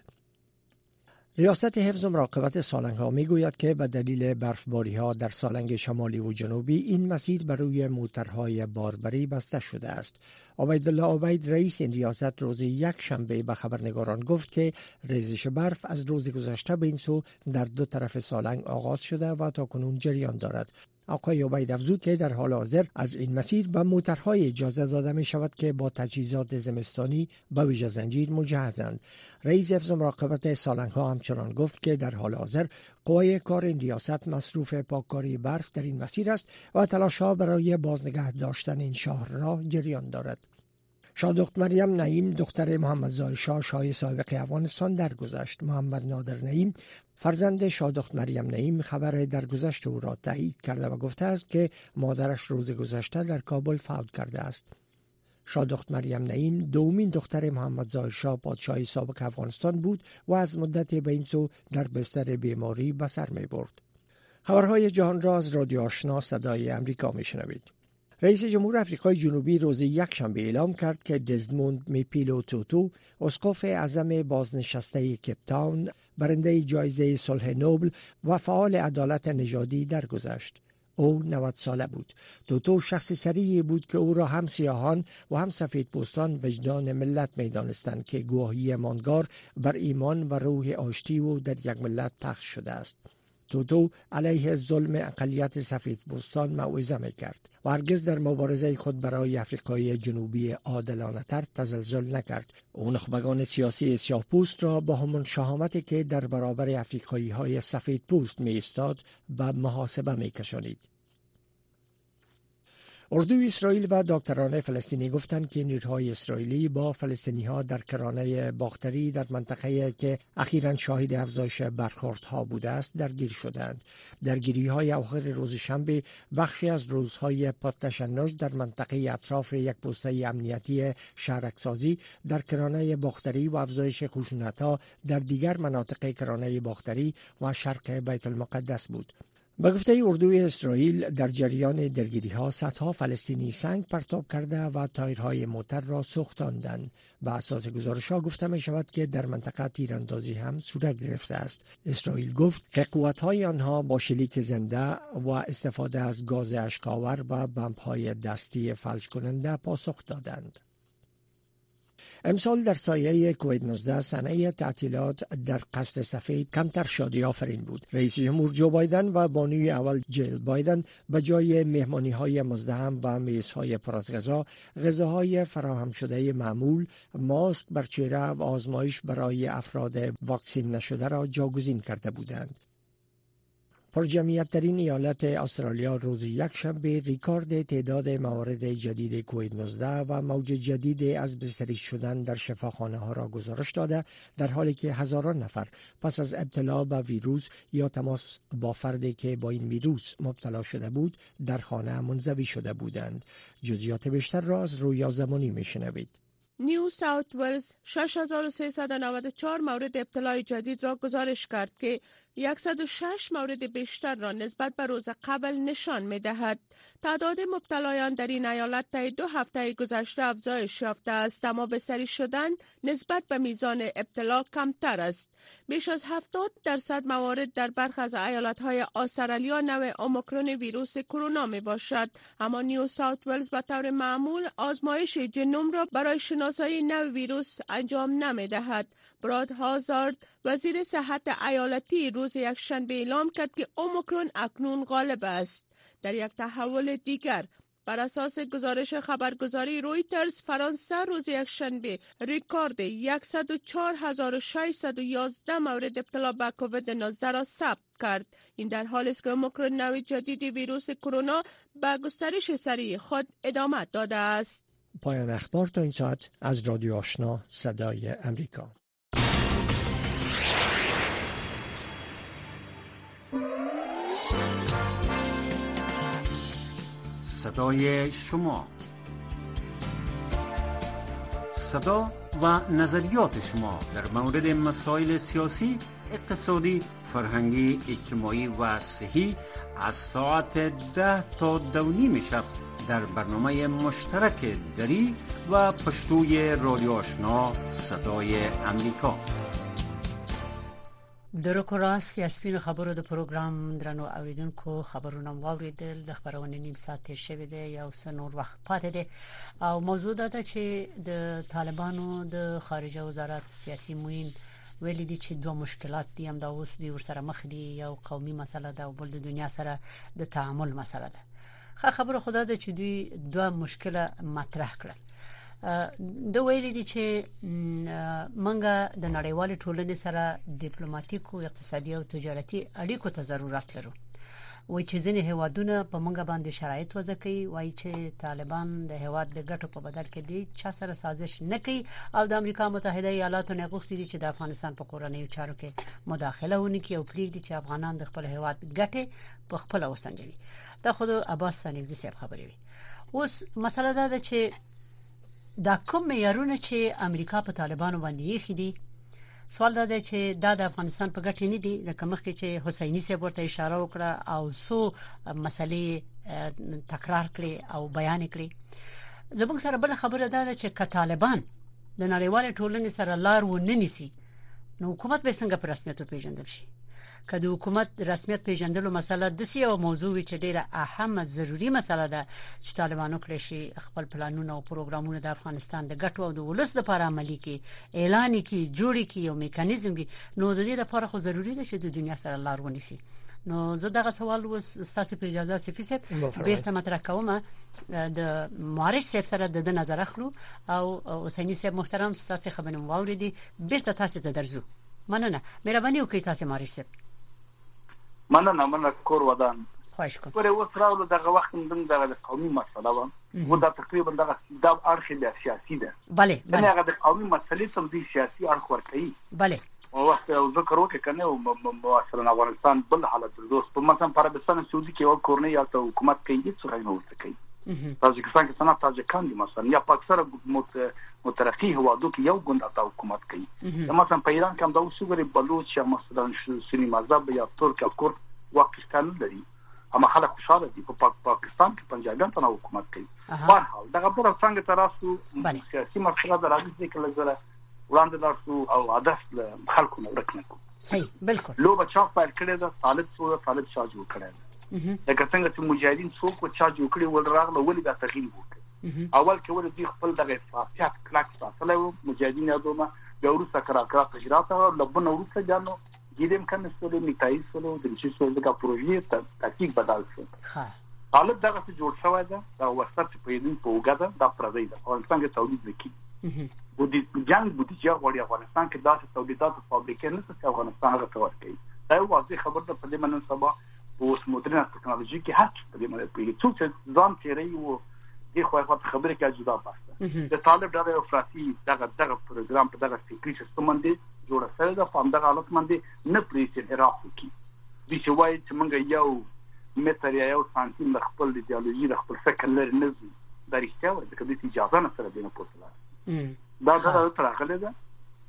ریاست حفظ و مراقبت سالنگ‌ها میگوید که به دلیل برفباری‌ها در سالنگ شمالی و جنوبی این مسیر بر روی موترهای باربری بسته شده است. عبیدالله عبید رئیس این ریاست روز یک شنبه به خبرنگاران گفت که ریزش برف از روز گذشته به این سو در دو طرف سالنگ آغاز شده و تاکنون جریان دارد. آقای عبید افزود که در حال حاضر از این مسیر به موترهای اجازه داده می شود که با تجهیزات زمستانی به ویژه زنجیر مجهزند. رئیس حفظ و مراقبت سالنگ‌ها همچنان گفت که در حال حاضر قوای کار این ریاست مصروف پاککاری برف در این مسیر است و تلاش‌ها برای بازنگه داشتن این شهر را جریان دارد. شادخت مریم نعیم دختر محمد زای شاه شاه سابق افغانستان درگذشت. محمد نادر نعیم فرزند شادخت مریم نعیم خبر درگذشت او را تایید کرده و گفته است که مادرش روز گذشته در کابل فوت کرده است. شادخت مریم نعیم دومین دختر محمد زای شاه پادشاه سابق افغانستان بود و از مدت به این سو در بستر بیماری به سر می برد. خبرهای جهان را از رادیو آشنا صدای امریکا می شنوید. رئیس جمهور آفریقای جنوبی روز یکشنبه اعلام کرد که دزموند میپیلو توتو اسقف اعظم بازنشسته کیپ تاون برنده جایزه صلح نوبل و فعال عدالت نژادی درگذشت. او نود ساله بود. توتو شخص سریعی بود که او را هم سیاهان و هم سفیدپوستان وجدان ملت می دانستند که گواهی ماندگار بر ایمان و روح آشتی و در یک ملت پخش شده است. توتو علیه ظلم اقلیت سفیدپوستان موعظه می کرد و هرگز در مبارزه خود برای آفریقای جنوبی عادلانه تر تزلزل نکرد. او نخبگان سیاسی سیاه‌پوست را با همان شهامتی که در برابر آفریقایی های سفیدپوست می ایستاد به محاسبه می کشانید. اردوی اسرائیل و دکتران فلسطینی گفتند که نیروهای اسرائیلی با فلسطینی‌ها در کرانه باختری در منطقه‌ای که اخیراً شاهد افزایش برخوردها بوده است درگیر شدند. درگیری‌های اواخر روز شنبه بخشی از روزهای پادتشنج در منطقه اطراف یک پوسته امنیتی شهرک‌سازی در کرانه باختری و افزایش خشونت‌ها در دیگر مناطق کرانه باختری و شرق بیت المقدس بود. به گفته اردوی اسرائیل در جریان درگیری‌ها صدها فلسطینی سنگ پرتاب کرده و تایرهای موتر را سوختاندند. به اساس گزارش‌ها گفته می شود که در منطقه تیراندازی هم صورت گرفته است. اسرائیل گفت که قوت‌های آنها با شلیک زنده و استفاده از گاز اشک‌آور و بمب‌های دستی فلج کننده پاسخ دادند. امسال در سایه کووید نوزده صحنه تعطیلات در قصر سفید کمتر شادی آفرین بود. رئیس جمهور جو بایدن و بانوی اول جیل بایدن به جای مهمانی‌های مزدحم و میزهای پر از غذا، غذاهای فراهم شده معمول، ماسک بر چهره و آزمایش برای افراد واکسین نشده را جاگزین کرده بودند. پرجمعیت ترین ایالت استرالیا روز یکشنبه ریکارد تعداد موارد جدید کووید نوزده و موج جدید از بستری شدن در شفاخانه ها را گزارش داده، در حالی که هزاران نفر پس از ابتلا به ویروس یا تماس با فردی که با این ویروس مبتلا شده بود در خانه منزوی شده بودند. جزئیات بیشتر را از رویا زمانی میشنوید. نیو ساوت ولز شش هزار و سیصد و نود و چهار مورد ابتلای جدید را گزارش کرد که صد و شش مورد بیشتر را نسبت به روز قبل نشان می دهد. تعداد مبتلایان در این ایالت طی دو هفته گذشته افزایش یافته است، اما بستری شدن نسبت به میزان ابتلا کمتر است. بیش از هفتاد درصد موارد در برخی از ایالت‌های استرالیا نوع اومیکرون ویروس کرونا می باشد، اما نیو ساوت ولز به طور معمول آزمایش ژنوم را برای شناسایی نوع ویروس انجام نمی دهد. براد هازارد وزیر صحت ایالتی روز یکشنبه اعلام کرد که اومیکرون اکنون غالب است. در یک تحول دیگر، بر اساس گزارش خبرگزاری رویترز، فرانسه روز یکشنبه ریکارد صد و چهار هزار و ششصد و یازده مورد ابتلا به کووید نوزده را ثبت کرد. این در حالی است که اومیکرون نوع جدید ویروس کرونا به گسترش سریع خود ادامه داده است. پایان اخبار تا این ساعت از رادیو آشنا صدای امریکا. صدای شما، صدا و نظریات شما در مورد مسائل سیاسی، اقتصادی، فرهنگی، اجتماعی و صحی از ساعت ده تا دو نیم شب در برنامه مشترک دری و پشتوی رادیو آشنا صدای امریکا. درو راست یاسمین خبرو د پروګرام درنو اوریدونکو خبرونه واوریدل د خبرونه نیم ساعت تیر شوی دی یو سنور وخت پاتې دی او موضوع دا چې د طالبانو د خارجه وزارت سیاسي موین ویلي دي چې دوه مشکلات دي، هم دا اوس دی ورسره مخ دي، یو قومي مسله ده او بل د دنیا سره د تعامل مسله ده. خه خبره خدا ده چې دوی دوه مشکله مطرح کړل. د ویلي دي چې منګه د نړیوال ټولنې سره ډیپلوماټیک او اقتصادي او تجارتي اړیکو ته ضرورت لرو وایي چې ځینې هیوادونه په موږ باندې شرایط وضع کوي، وایي چې طالبان د هیواد د ګټو په بدل کې دي چا سره سازش نه کوي او د امریکا متحده ایالاتو نه غوښتي دي چې د افغانستان په کورنیو چارو کې مداخله ونکړي او پریږدي چې افغانان د خپل هیواد ګټې په خپل وسنجوي. دا خود عباس سانګزي صاحب خبرې وي. اوس مسله دا ده چې دا کوم معیارونه چې امریکا په طالبانو باندې یې خېدي، سوال دا دی چې دا د افغانستان په ګټه نه دي. لکه مخکې چې حسیني صاحب ورته اشاره وکړه او سو مسلې تکرار کړي او بیان کړي. زموږ سره بل خبره ده چې ک طالبان د نړیوال ټولنې سره لار و نه نیسي نو حکومت به څنګه په رسمیت پیژندل شي. که د حکومت رسمیت پیژندلو مسله د سیاسي موضوع چې ډیره اهمه ضروری مسله ده چې طالبانو کړی شي خپل پلانونه او پروګرامونه د افغانستان د ګټو او د ولس لپاره عملي کړي، اعلان کړي، جوړ کړي او میکانیزم وي، نو د دې لپاره خو ضروری ده چې د دنیا سره لار ونیسي. نو زه دغه سوال وس تاسو په اجازه سفیر صاحب بیرته مطرح کوم. د معارض صاحب سره د نظر اخلو او حسیني صاحب محترم تاسو خبرونه واوریدي، بیرته تاسو ته درځو. مننه، مهرباني وکړئ تاسو معارض صاحب. مننه مننه کور ودان. خواهش کوم. پرې اوس راولو دغه وخت موږ دغه قومي مسله و و دا تقریبا دغه د اړخ د سیاسي ده. bale bale هغه د قومي مسلې ته د سیاسي اړخ ورکړي. bale او وخت او ذکر وکړي کنه او مثلا افغانستان بل حالت دوست په مثلا عربستان سعودي کې او کورنۍ یا ته حکومت کوي هیڅ څه نه ورته کوي. تاجکستان کې څنګه تاجکان دي مثلا یا پاکستان مترقي هوادو کې یو ګوند اته حکومت کوي. مثلا په ایران کې هم دا وسوګري بلوچ یا مثلا سنی مذهب یا ترک او کورد واکستان لري، اما خلک خوشاله دي. په پاکستان کې پنجابیان ته حکومت کوي. په حال دا خبره څنګه تراسو سیاسي مرحله درازي کې لږه وړاندې لارسو او هدف خلکو نه ورکنه. صحیح بالکل. لو بچا فایل کړی دا طالب څو طالب شاه جوړ کړی. لکه څنګه چې مجاهدین څوک و چا جوړ کړی ول راغله ولې دا تغییر وکړ. اول کې ولې دوی خپل دغه فعالیت کلاک ساتلو مجاهدین یادومه د اورسا کرا کرا تجربه او لبنه اورسا جانو ګیدم کنه سره میتای سره د چې څو دغه پروژې ته تحقیق بدل شو. ها طالب دغه څه جوړ شوی دا دا وسط په یوه په وګړه دا پردی دا افغانستان کې تولید وکړي. بودی جنگ بودیجه غوړي افغانستان کې داسې تولیدات او فابریکې نه څه افغانستان هغه تور کوي. دا یو واضح خبر ده په دې منن سبا اوس مدرن ټکنالوژي کې هڅه په دې باندې پیږي څو ځان تیری او د خو په خبره کې جدا پاسته د طالب دغه افراطي دغه دغه پروګرام په دغه فکری سیستم باندې جوړ شوی دا په دغه حالت باندې نه پریسي عراق کې د چې وایي چې موږ یو متر یا یو سانتیم د خپل ایدئولوژي د خپل فکر لري نه د رښتیا ورته کدي اجازه نه سره دینه پوسلا دا دا تر هغه ده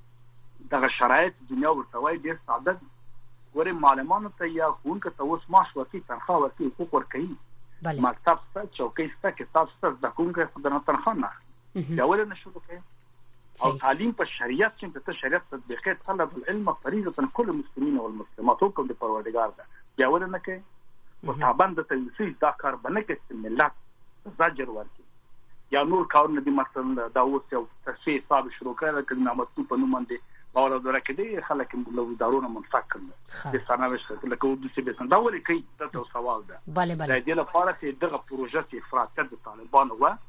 دغه شرایط دنیا ورته وایي ډیر ساده ګوره معلومانو ته یا خون که اوس معاش ورکړي تنخواه ورکړي حقوق ورکړي مکتب ته چوکۍ ته کتاب ته د کوم کې د تنخواه نه یا ولې نشو کوي او تعلیم په شریعت کې ته شریعت تطبیقات طلب العلم فريضه كل المسلمين والمسلمات حکم د پروردگار ده یا ولې نه کوي متابند ته نسی دا کار باندې کې ملت زجر ورکړي یا نور کارونه دي مثلا دا اوس یو تفصیل حساب شروع کړل کله نامتو په نوم باندې باور درکې خلک له دارونه منفق کړل د سناوش لکه د سی بي سن دا ولې کوي دا سوال ده bale bale د دې لپاره چې دغه پروژه چې افراط د طالبانو و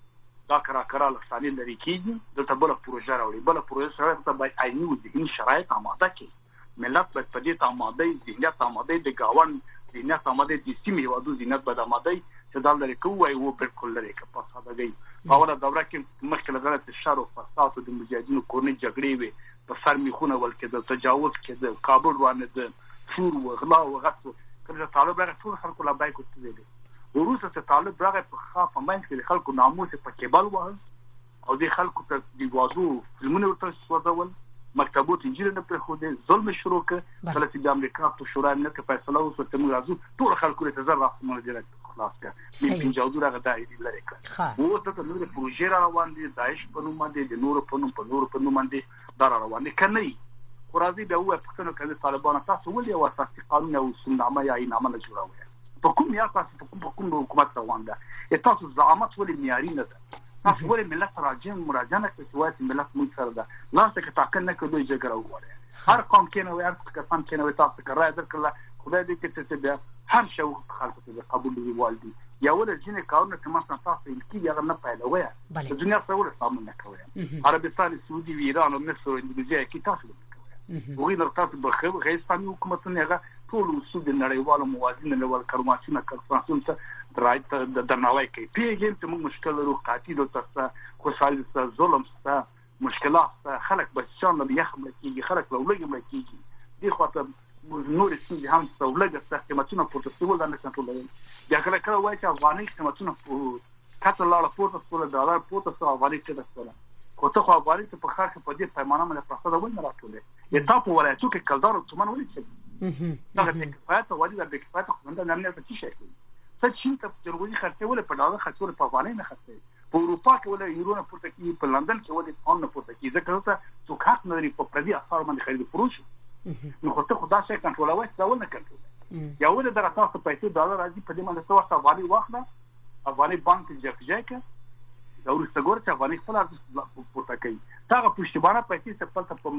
دا کرا کرا لساني لري کیږي د تبله پروژه راوړي بل پروژه سره ته به عیني و ذهني شرایط آماده کړي ملت به په دې آماده ذهنیت آماده د گاون ذهنیت آماده د سیمې وادو ذهنیت به آماده چې دا لري کوی او بالکل لري که په سادهګي په اوله دوره کې مخکې لغړه شر او فساد د مجاهدینو کورنۍ جګړې وي په سر میخونه ولکه د تجاوز کې د کابل باندې د فور او غلا او غصب کله طالب راغی ټول خلکو لا بای کوته دي وروسته چې طالب راغی په خاصه باندې کې خلکو ناموس په کېبل و او د خلکو ته دی وازو فلمونه ورته سوځول مکتبوت انجیل نه پر خو دې ظلم شروع کړ کله چې د امریکا په شورا امنیت کې فیصله وکړه موږ راځو ټول خلکو ته زر راځو ډیرکټ خلاص کړ مې پنځه ډوره غدای دی لري کړ وو ته نور پروژې را روان دي داعش په نوم باندې د نور په نوم په نور په نوم باندې دا روان دي کني خو راځي به وو پښتنو کې طالبان تاسو ولې او اساسي قانون او سنامه یا اینامه نه جوړوي په کوم یا تاسو په کوم حکومت روان ده تاسو زعامت ولې معیاري نه ده تاسو ولې ملت راځي مراجعه کوي چې وایي ملت مونږ سره ده لاسته کې تاکل نه کوي جګړه وغواړي هر قوم کې نو هر څه کسان کې نو تاسو کرای درکړه خدای دې کې چې بیا هر شو خلکو ته قبول دی والدي یا ولې جنې کارونه چې مثلا تاسو کې یا نه پیلوي د دنیا سره ول سامون نه کوي عربستان سعودي ایران او مصر او اندونیزیا کې تاسو کوي وګورئ نو تاسو به خو غیر اسلامي حکومتونه هغه ټول اصول د نړیوالو موازین نړیوال کارماسونه کارفرانسونه ته درایت د درناوی کوي پیګل ته موږ مشکل ورو قاتل او تاسو خوشحالي ستاسو ظلم ستاسو مشکلات خلک بچان له یخ ملکیږي خلک له ولګي ملکیږي دی خاطر نور څه هم څولګه استخداماتونه پورتفول نه کنټرولوي دا کله کله وایي چې افغاني استخداماتونه کته لاله پورتفول ډالر پورتفول افغاني څه ده کوته خو افغاني ته په خاطر په دې پیمانه باندې پرسته ول نه راټولې یتا په ولایتو کې کلدار او څمن ولې څه دا د کفایت او ولې د کفایت خو نه نه څه شي څه چې ته جرګوي خرڅه ول په ډالر خرڅول په افغاني نه خرڅي په اروپا کې ول یورو نه پورته کی په لندن کې ول پاوند نه پورته کی ځکه چې څوک حق نه لري په پردي اسعار باندې خرید فروش نو خو ته خدا شي کنټرولوي دا ول نه کنټرول یا ول د راځه پیسې ډالر راځي په دې باندې څه وخت افغاني واخله افغاني بانک کې ځکه دا ورسته ګور چې افغاني خپل ارزښت پورته کوي هغه پښتبانه پیسې څه خپل په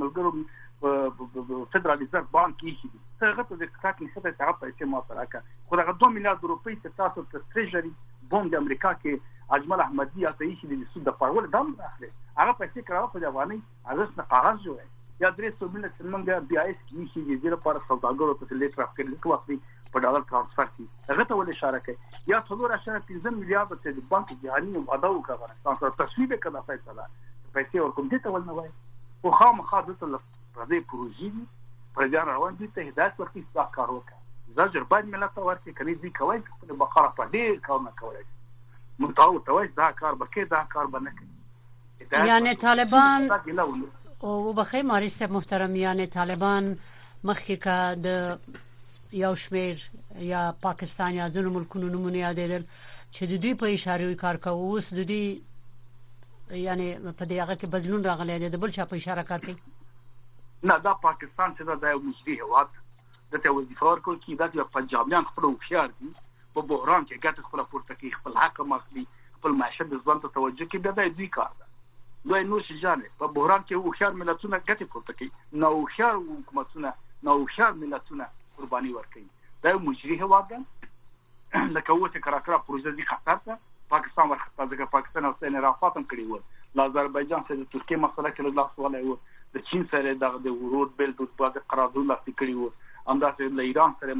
ملګرو فدرال ریزرو بانک کې شي څنګه ته د ښکاک نشته چې هغه پیسې ما سره کا خو دا دوه میلیارډ روپۍ چې تاسو ته ټریجري بوم د امریکا کې اجمل احمدی اته شي د سود د پرول دم اخلي هغه پیسې کراوه په افغاني ارزښت نه قرض جوړي یا درې سو میلیون څنګه بي اس کې شي د زیرو پر سوداګرو په لیټر اف کې کوي په ډالر ترانسفر کی هغه ته ول اشاره کوي یا څلور اشاره پنځه میلیارډ ته د بانک جهاني وعده وکړه تاسو تصویب کړه فیصله پیسې ورکوم دي ته ول نه وای خو خامخا د ټول پردې پروژې پرځان روان دي ته هدایت ورکړي ځکه کار وکړي زجر باید ملت ورته کني دي کوي په بقره په دې کار نه کوي متعو توای دا کار بکې دا کار بنکړي یعنی طالبان او بخیر مارس محترم یعنی طالبان مخکې کا د یو شمیر یا پاکستان یا ځینو ملکونو نمونه یادېدل چې د دوی په اشاره کار کوي اوس د دوی یعنی په دې هغه کې بدلون راغلی دی د بل چا په اشاره کار کوي نه دا پاکستان چې دا یو مشري هواد د ته وظیفه ورکول کی دا یو پنجابیان خپل وخیار دي په بحران کې ګټه خپل پورته کوي خپل حق مخلي خپل معیشت د ځوان ته توجه کوي دا د دوی کار ده دوی نو شي ځانه په بحران کې وخیار ملتونه ګټه پورته کوي نو وخیار حکومتونه نو وخیار ملتونه قرباني ورکوي دا یو مشري هواد ده لکه وته کراکرا پروژه دي خطر ده پاکستان ورخه ځکه پاکستان او سین رافات هم کړی و ل آذربایجان سره د ترکیه مسله کې لاس ولای و د چین سره د ورود بل د بعض قرارداد لاسلیک کړی و همداسې له ایران سره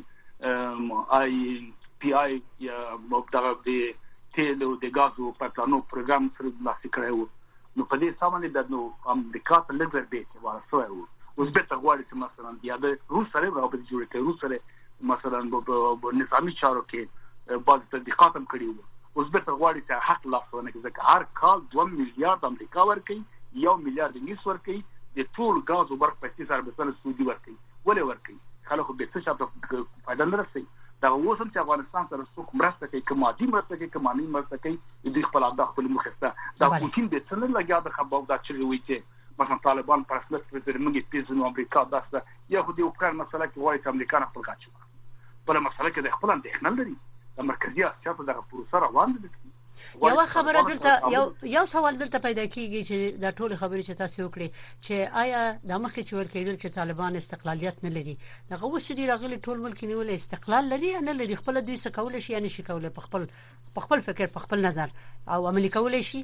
مثلا آی پی آی یا مبدغه د تیل او د غاز او پټانو پروګرام سره لاسلیک کړی و نو په دې سامان د نو امریکا ته لګر به ورسوي و اوس به تغواړي چې مثلا بیا د روس سره رابطه جوړه کړي روس سره مثلا په نظامی چارو کې بعض تدقیقات هم کړي و اوس به تغواړي چې حق لاسونه کې ځکه هر کال دوه میلیارډ امریکا ورکړي یو میلیارډ انګلیس ورکړي د ټول غاز او برق پیسې سره به سره سعودي ورکړي ولې ورکړي خلکو به څه شاته فائدہ نه رسي دا اوس هم چې افغانستان سره څوک مرسته کوي کمادي مرسته کوي کماني مرسته کوي د خپل اهداف خپل مخسته دا پوتین د څنګه لګیا د خبر دا چې وایي چې مثلا طالبان پر اساس پر موږ پیژنو امریکا داسته يهودي او کار مسله کې وایي چې امریکا خپل غاچو په مسله کې د خپل اندېښنه لري د مرکزی اسیا په دغه پروسه روان دي یو خبره درته یو یو سوال درته پیدا کیږي چې دا ټول خبرې چې تاسو وکړي چې آیا د مخکې چې ورکېدل چې طالبان استقلالیت نه لري دغه اوس چې راغلي ټول ملک نیول استقلال لري نه لري خپل دوی څه کول شي یا نشي کولای په خپل په خپل فکر په خپل نظر او عملي کولای شي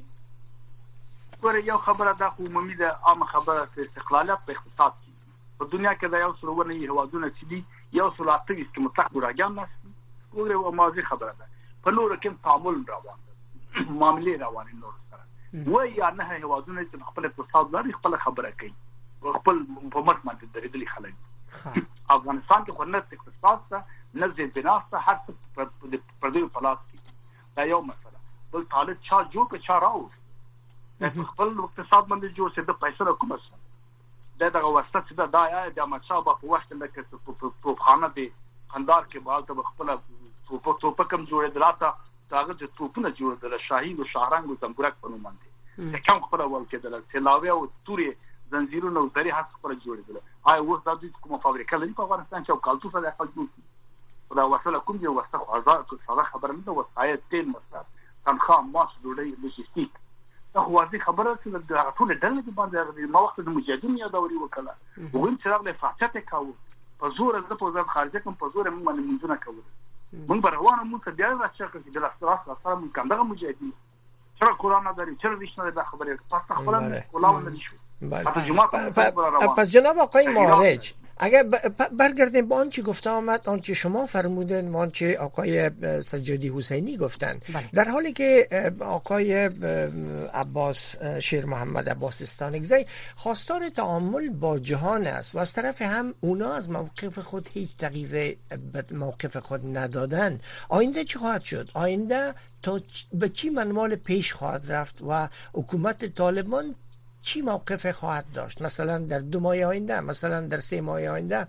ګوره یو خبره د عمومي د عام خبره استقلالیت په اقتصاد کې په دنیا کې دا یو څلور نه هوادونه چې دي یو څلور اته کې مطلق راګام نه ګوره او مازی خبره ده په نور کې تعامل راوړل معاملې روانې نور سره وای یا نه هوادونه چې خپل اقتصاد لري خپل خبره کوي خپل په مټ باندې درېدلي خلک افغانستان کې خو نه اقتصاد ته نه د بناست هر څه پر دې پلاس کې دا یو مسله بل طالب چا جوړ کې چا راو د خپل اقتصاد باندې جوړ څه د پیسې کومه څه دا دغه واسطه چې دا یا د مچابه په وخت کې په خانه دي خندار کې بالته خپل په توپ کم جوړې دلاته داغه چې توپونه جوړ دل شاهین او شهرنګ او زمبرک په نوم باندې چې کوم خبره ول کېدل سلاوی او توري زنجیرونه او دري هڅه پر جوړ دل آی اوس د دې کومه فابریکه لري په افغانستان چې کالتو سره خپل جوړ دا وصله کوم یو وسته هزار څه خبره نه وسایت تیل مسله تنخواه ماس ډوډۍ لوجستیک دا خو واضح خبره چې د ټول ډله کې باندې ما وخت د مجاهدین یادوري وکړه وګورئ چې راغله فاحشه کاوه په زور د په ځان خارجه کوم په زور موږ باندې منځونه کوي من بروانه مو ته بیا راځي چې د لاستراس سره مون کاندغه مجاهدین چې قرآن داري چې رښتینه د خبره پاسه خپل کولاو نه شو بله پس جناب آقای مهاجر اگر برگردیم به آنچه گفته آمد، آنچه شما فرمودن و آنچه آقای سجادی حسینی گفتن، بله. در حالی که آقای عباس شیر محمد عباس استانکزی خواستار تعامل با جهان است و از طرف هم اونا از موقف خود هیچ تغییر به موقف خود ندادن، آینده چی خواهد شد؟ آینده تا به چی منوال پیش خواهد رفت و حکومت طالبان چی موقف خواهد داشت؟ مثلا در دو ماه آینده، مثلا در سه ماه آینده،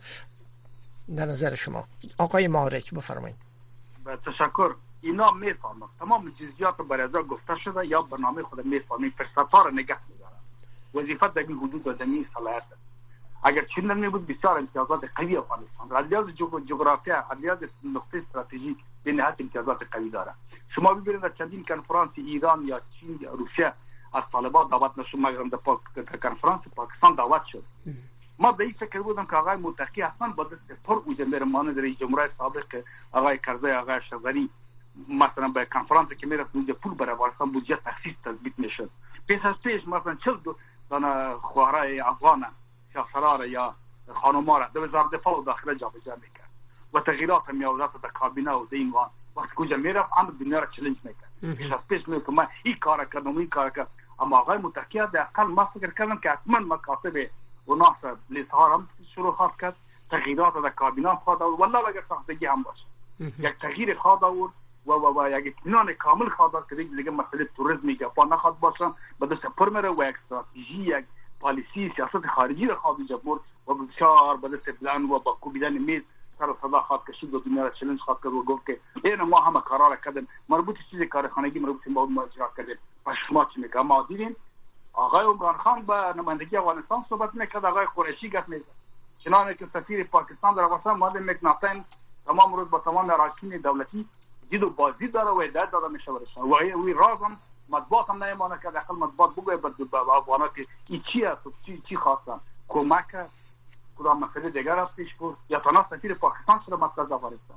در نظر شما آقای مارچ بفرمایید. با تشکر. اینا میفهمن تمام جزئیات برای از گفته شده یا برنامه خود میفهمن، فرصت‌ها را نگه می‌دارن. وظیفه در این حدود و زمین صلاحیت. اگر چین نمیبود بسیار امتیازات قوی افغانستان، علیاز جغرافیا، علیاز نقطه استراتژیک به نهایت امتیازات قوی داره. شما ببینید در چندین کنفرانس ایران یا چین یا روسیه از طالبان دعوت نشد، مگر در کنفرانس پاکستان دعوت شد. ما به این فکر بودم که آقای متقی حتما با دست پر اوج میرمانه در جمهوری سابق آقای کرزی، آقای شجری، مثلا به کنفرانس که میرفت اونجا پول برای افغانستان بودجه تخصیص تثبیت میشد. پیش از پیش مثلا چل دو دانه خواهرای افغان شخصرار یا خانوما را در وزارت دفاع و داخله جابجا میکرد و تغییرات میآورد در کابینه و این وان وقتی کجا میرفت امر دنیا را چالش میکرد. پیش از پیش میگم من این کار کردم این کار کردم، اما آقای متقی در اقل ما فکر کردم که حتما مکاتب و ناصر لیسهار هم شروع خواهد کرد، تغییرات در کابینه خواهد آورد، والله اگر ساختگی هم باشه یک تغییر خواهد آورد و و و یک اطمینان کامل خواهد داد که دیگه مسئله توریسم که پا نخواهد باشه، به دست پر میره و یک استراتژی، یک پالیسی سیاست خارجی را خواهد ایجاد برد و بسیار به دست بلند و با کوبیدن میز سر و صدا خواهد کشید و دنیا را چالش خواهد کرد و گفت که این ما همه کارا را کردیم، مربوط چیز کارخانگی مربوط به ما اجرا کردیم. پس شما چی میگه؟ ما دیدیم آقای عمران خان با نمایندگی افغانستان صحبت میکرد، آقای قریشی گفت میزد، چنانه که سفیر پاکستان در افغانستان محمد مکناتن تمام روز با تمام اراکین دولتی دید و بازی داره و هدایت داده میشه برشان و این رازم مطبوعات هم نمیمانه که داخل مطبوعات بگوی به افغانات که این چی است و چی, چی خواستن کمک کدام مسئله دیگر است پیش بود یا تنها سفیر پاکستان شده مسئله افغانستان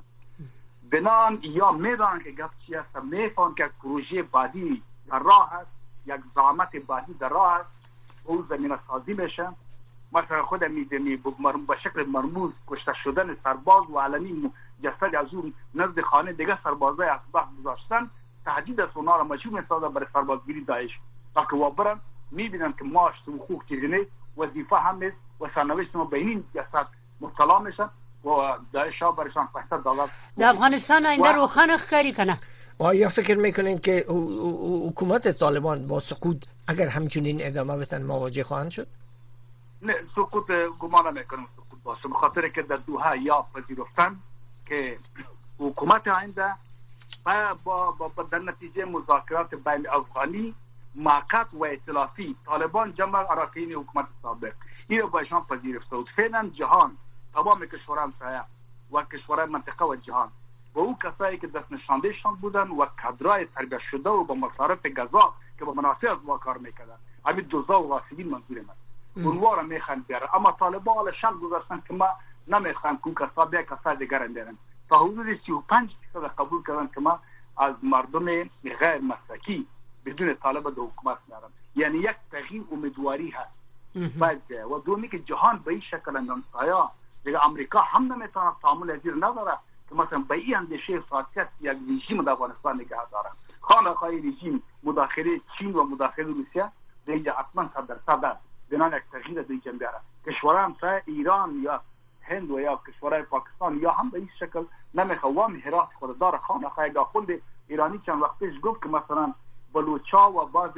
بنان یا میدانن که گفت چی است، میفهمن که پروژه بعدی در راه است، یک زحمت بعدی در راه است، او زمینه سازی میشه. مثلا خود میدمی به شکل مرموز کشته شدن سرباز و علنی جسد از اون نزد خانه دیگه سربازای اسبق گذاشتن، تهدید از اونا را مجبور میسازه برای سربازگیری داعش تا که برن میبینن که معاش و حقوق چیزی نیست، وظیفه هم نیست و سرنوشت ما بینین جسد مبتلا میشن و داعش ها برشان پیسه دولت در افغانستان آینده روخان ښکاري کنه. آیا فکر میکنین که حکومت طالبان با سقوط اگر همچنین ادامه بدن مواجه خواهند شد؟ نه، سقوط گمان نمیکنم سقوط باشه، به خاطر که در دوحه یا پذیرفتن که حکومت آینده با با با در نتیجه مذاکرات بین افغانی موقت و ائتلافی طالبان جمع اراکین حکومت سابق این رو بایشان پذیرفته بود. فعلا جهان تمام کشوران سایه و کشورهای منطقه و جهان و او کسایی که دست نشاندهشان بودن و کادرای تربیت شده و با مصارف غذا که با منافع از ما کار میکردن، همین دوزا و غاصبین منظور من اونها را میخوان بیارن، اما طالبان شرط گذاشتن که ما نمیخوان که کسا بیا کسا دیگر بیارن. تا حدود سی و پنج درصد قبول کردن که ما از مردم غیر مسلکی بدون طالب در حکومت میارن، یعنی یک تغییر امیدواری هست. بعد و دومی که جهان به این شکل اندازه دیگه امریکا هم نمیتونه تعامل ازیر نداره که مثلا به این اندیشه فاسد یک رژیم در افغانستان نگه داره. خانقای رژیم مداخله چین و مداخله روسیه دیگه حتما صد درصد بنان یک تغییر دیگه بیاره. کشورهای همسایه ایران یا هند و یا کشورهای پاکستان یا هم به این شکل نمیخوام هرات خود داره. خانقای داخل ایرانی چند وقت پیش گفت که مثلا بلوچا و بعض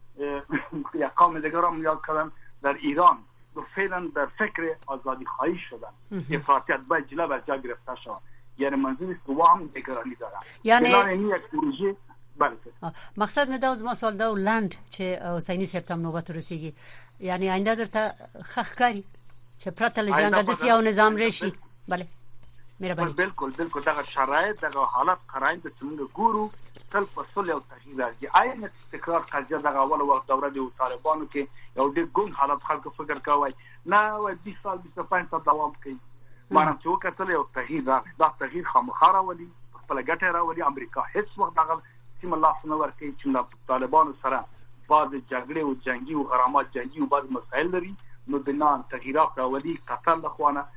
یک قوم دیگر هم یاد کردن در ایران و فعلا در فکر آزادی خواهی شدن، افراطیت باید جلو از جا گرفته شد، یعنی منظور است که و هم نگرانی دارن. یعنی این یک پروژه بله مقصد مې دا اوس ما سوال دا لاند چې حسیني صاحب ته نوبت رسیږي، یعنی آینده درته ښکاري چې پرته له جنګ د سیاو نظام راشي. بله مهرباني. بالکل بالکل دغه شرایط دغه حالت قرائن د څنګه ګورو تل په صلح او تغییر راځي. آینه تکرار قضیه دغه اول وخت دوره د طالبانو کې یو ډېر ګونګ حالت خلکو فکر کوي نه و بیست سال بیست و پنج سال دوام کوي. مانم چې وکړل یو تغییر راغی، دا تغییر خامخا راولي، خپل ګټه راولي. امریکا هیڅ وخت دغه سیم الله سنور کوي چې طالبانو سره بعض جګړې او جنگي او غرامات جنگي او بعض مسایل لري، نو بنان تغییرات راولي. قطر لخوانه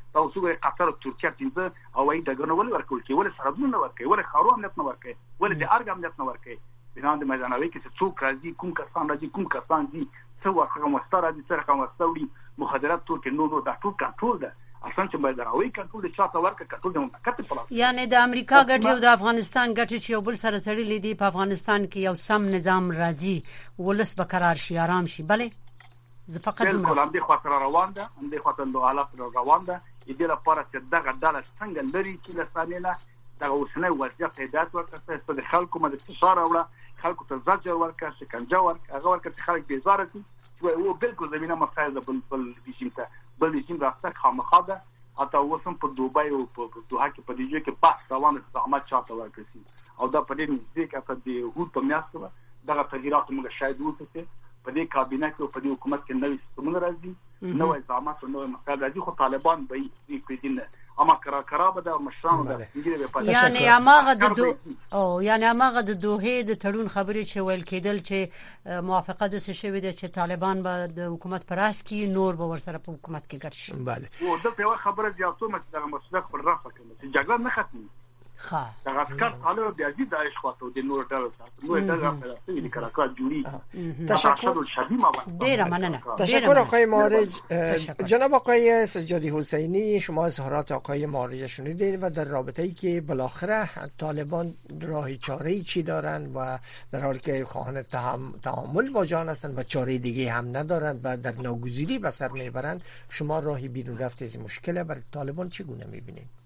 تاسو ګورئ قطر او ترکیه پنځه هوایي ډګرونه ولې ورکول کې ولې سرحدونه ورکوي ولې خارو امنیت نه ورکوي ولې د ارګ امنیت نه ورکوي بنا د میدانوي کې څوک راځي کوم کسان راځي کوم کسان دي څو ورخه مستر دي څه رقم مستوري مخدرات ټول کې نو نو دا ټول کنټرول ده اصلا چې میدانوي کنټرول د چاته ورکه کنټرول د مملکت په لاس یعنی د امریکا ګټي او د افغانستان ګټي چې یو بل سره تړلې دي په افغانستان کې یو سم نظام راځي ولس به قرار شي آرام شي بله زه فقط بالکل هم د خاطر روان ده هم د خاطر له حالات روان ده دې لپاره چې دغه ډله څنګه لري چې لسانه دغه اوسنۍ وضعیت هدایت ورکړي چې د خلکو مده فشار اوله خلکو ته زجر ورکړي شکنجه ورکړي هغه ورکړي چې خلک بیزاره شي چې او بالکل زمينه مسایل بل بل رژیم ته بل رژیم راسته خامخا ده اته اوسم په دوبای او په دوحه کې په دې کې بحث روان دي زعامت چاته ورکړي او دا په دې نږدې کې په دې هوت په میاشتو دغه تغیرات موږ شاید وکړو په دې کابینه کې او په دې حکومت کې نوې سیستمونه راځي نوې زعامت او نوې مسایل راځي خو طالبان به یې کوي اما کرا کرا به مشران ده یعنی اماغه د دو او یعنی اماغه د دوه د تړون خبرې چې ویل کېدل چې موافقه د څه شوی د چې طالبان به د حکومت پراس کې نور به ورسره په حکومت کې ګډ شي بله او د په خبره زیاتو مې دغه مسله پر رافه کړم چې جګړه نه ختمي ها دغه اسکر طالب بیا دې داعش خواته د نور ډول سره نو دغه په دې کراکا جوړي تشکر شدید ډیر مننه تشکر آقای مارج جناب آقای سجادی حسینی شما اظهارات آقای مارج شنیدید و در رابطه ای که بالاخره طالبان راه چاره‌ای چی دارن و در حالی که خواهان تعامل با جان هستند و چاره دیگه هم ندارن و در ناگزیری به سر میبرن شما راهی بیرون رفت از این مشکل برای طالبان چگونه میبینید؟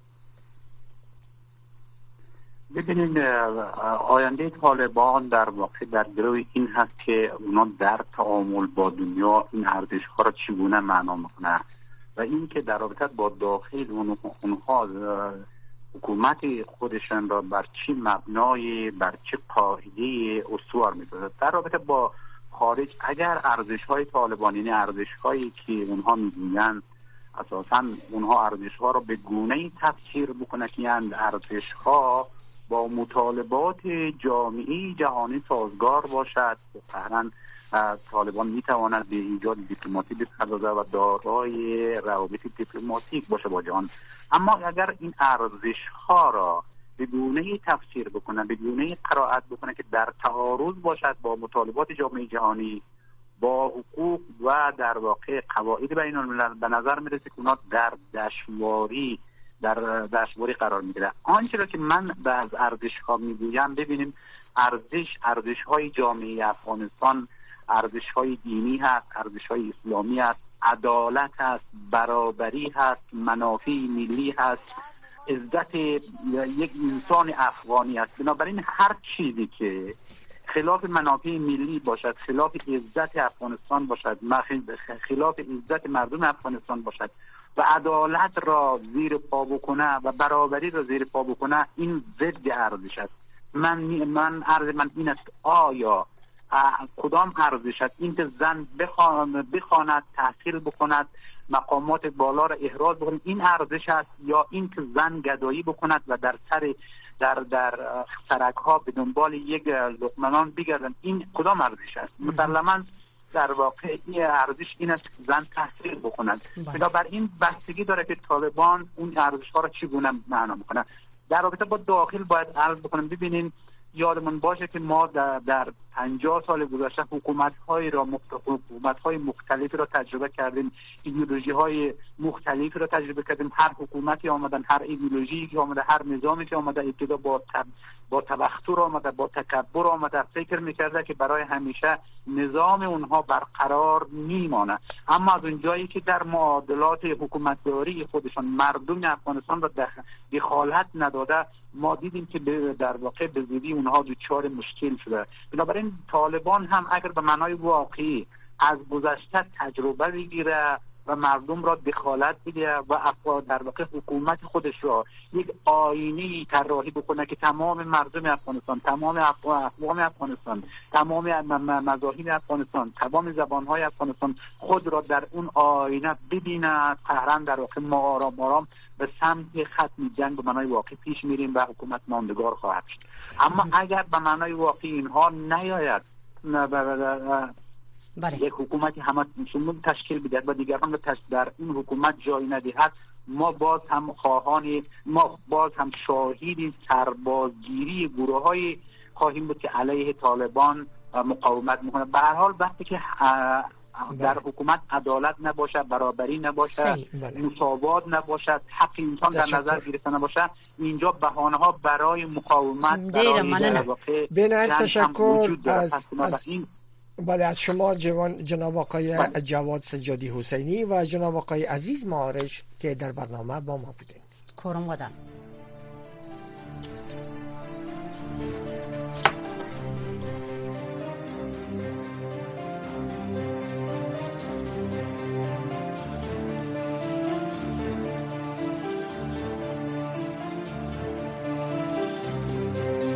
ببینید آینده طالبان در واقع در گروه این هست که اونا در تعامل با دنیا این ارزش ها را چگونه معنا میکنه و این که در رابطه با داخل اونها حکومت خودشان را بر چه مبنای بر چه قاعده استوار میکنه. در رابطه با خارج اگر ارزش های طالبان یعنی ارزش هایی که اونها میگویند اساسا اونها ارزش ها را به گونه‌ای تفسیر بکنه که این ارزش ها با مطالبات جامعه جهانی سازگار باشد قطعاً طالبان میتواند به ایجاد دیپلماسی بپردازد و دارای روابط دیپلماتیک باشه با جهان. اما اگر این ارزش ها را به گونه‌ای تفسیر بکنه به گونه‌ای قرائت بکنه که در تعارض باشد با مطالبات جامعه جهانی با حقوق و در واقع قواعد بین الملل به نظر میرسه که اونا در دشواری در دشواری قرار میگیره. آنچه را که من از ارزش ها میگویم ببینیم ارزش ارزش های جامعه افغانستان ارزش های دینی هست، ارزش های اسلامی هست، عدالت هست، برابری هست، منافع ملی هست، عزت یک انسان افغانی است. بنابراین هر چیزی که خلاف منافع ملی باشد، خلاف عزت افغانستان باشد، خلاف عزت مردم افغانستان باشد و عدالت را زیر پا بکنه و برابری را زیر پا بکنه این ضد ارزش است. من من عرض من این است آیا کدام ارزش است این که زن بخواند تحصیل بکند مقامات بالا را احراز بکند این ارزش است یا این که زن گدایی بکند و در سر در در سرک ها به دنبال یک لقمه نان بگردند این کدام ارزش است؟ مسلماً در واقع این ارزش این است که زن تحصیل بکنند. بنابراین بستگی داره که طالبان اون ارزش ها را چگونه معنا میکنند. در رابطه با داخل باید عرض بکنم ببینین یادمون باشه که ما در, در پنجاه سال گذشته حکومت‌های را حکومت‌های مختلفی را تجربه کردیم، ایدئولوژی‌های مختلفی را تجربه کردیم. هر حکومتی آمدن، هر ایدئولوژی که آمده، هر نظامی که آمده ابتدا با تب... با تبختر آمده، با تکبر آمده، فکر می‌کرده که برای همیشه نظام اونها برقرار میمانه. اما از اونجایی که در معادلات حکومتداری خودشان مردم افغانستان را دخالت نداده، ما دیدیم که در واقع به زودی اونها دچار مشکل شده. بنابراین طالبان هم اگر به معنای واقعی از گذشته تجربه بگیره و مردم را دخالت بده و در واقع حکومت خودش را یک آینه‌ای طراحی بکنه که تمام مردم افغانستان، تمام اقوام افغانستان، تمام مذاهب افغانستان، تمام زبان‌های افغانستان خود را در اون آینه ببینند، قهراً در واقع ما آرام آرام به سمت ختم جنگ به معنای واقعی پیش میریم و حکومت ماندگار خواهد شد. اما اگر به معنای واقعی اینها نیاید بله. یک حکومتی همه شمول تشکیل بدهد و دیگران در این حکومت جای ندهد، ما باز هم خواهان ما باز هم شاهد سربازگیری گروه‌های خواهیم بود که علیه طالبان مقاومت میکنه. به هر حال وقتی که در حکومت عدالت نباشه، برابری نباشه، مساوات نباشه، حق انسان در نظر گرفته نباشه، اینجا بهانه‌ها برای مقاومت، برای در واقع بنایت تشکر از, از این بله از شما جوان جناب آقای بله. جواد سجادی حسینی و جناب آقای عزیز معارش که در برنامه با ما بودین. کورم ودان.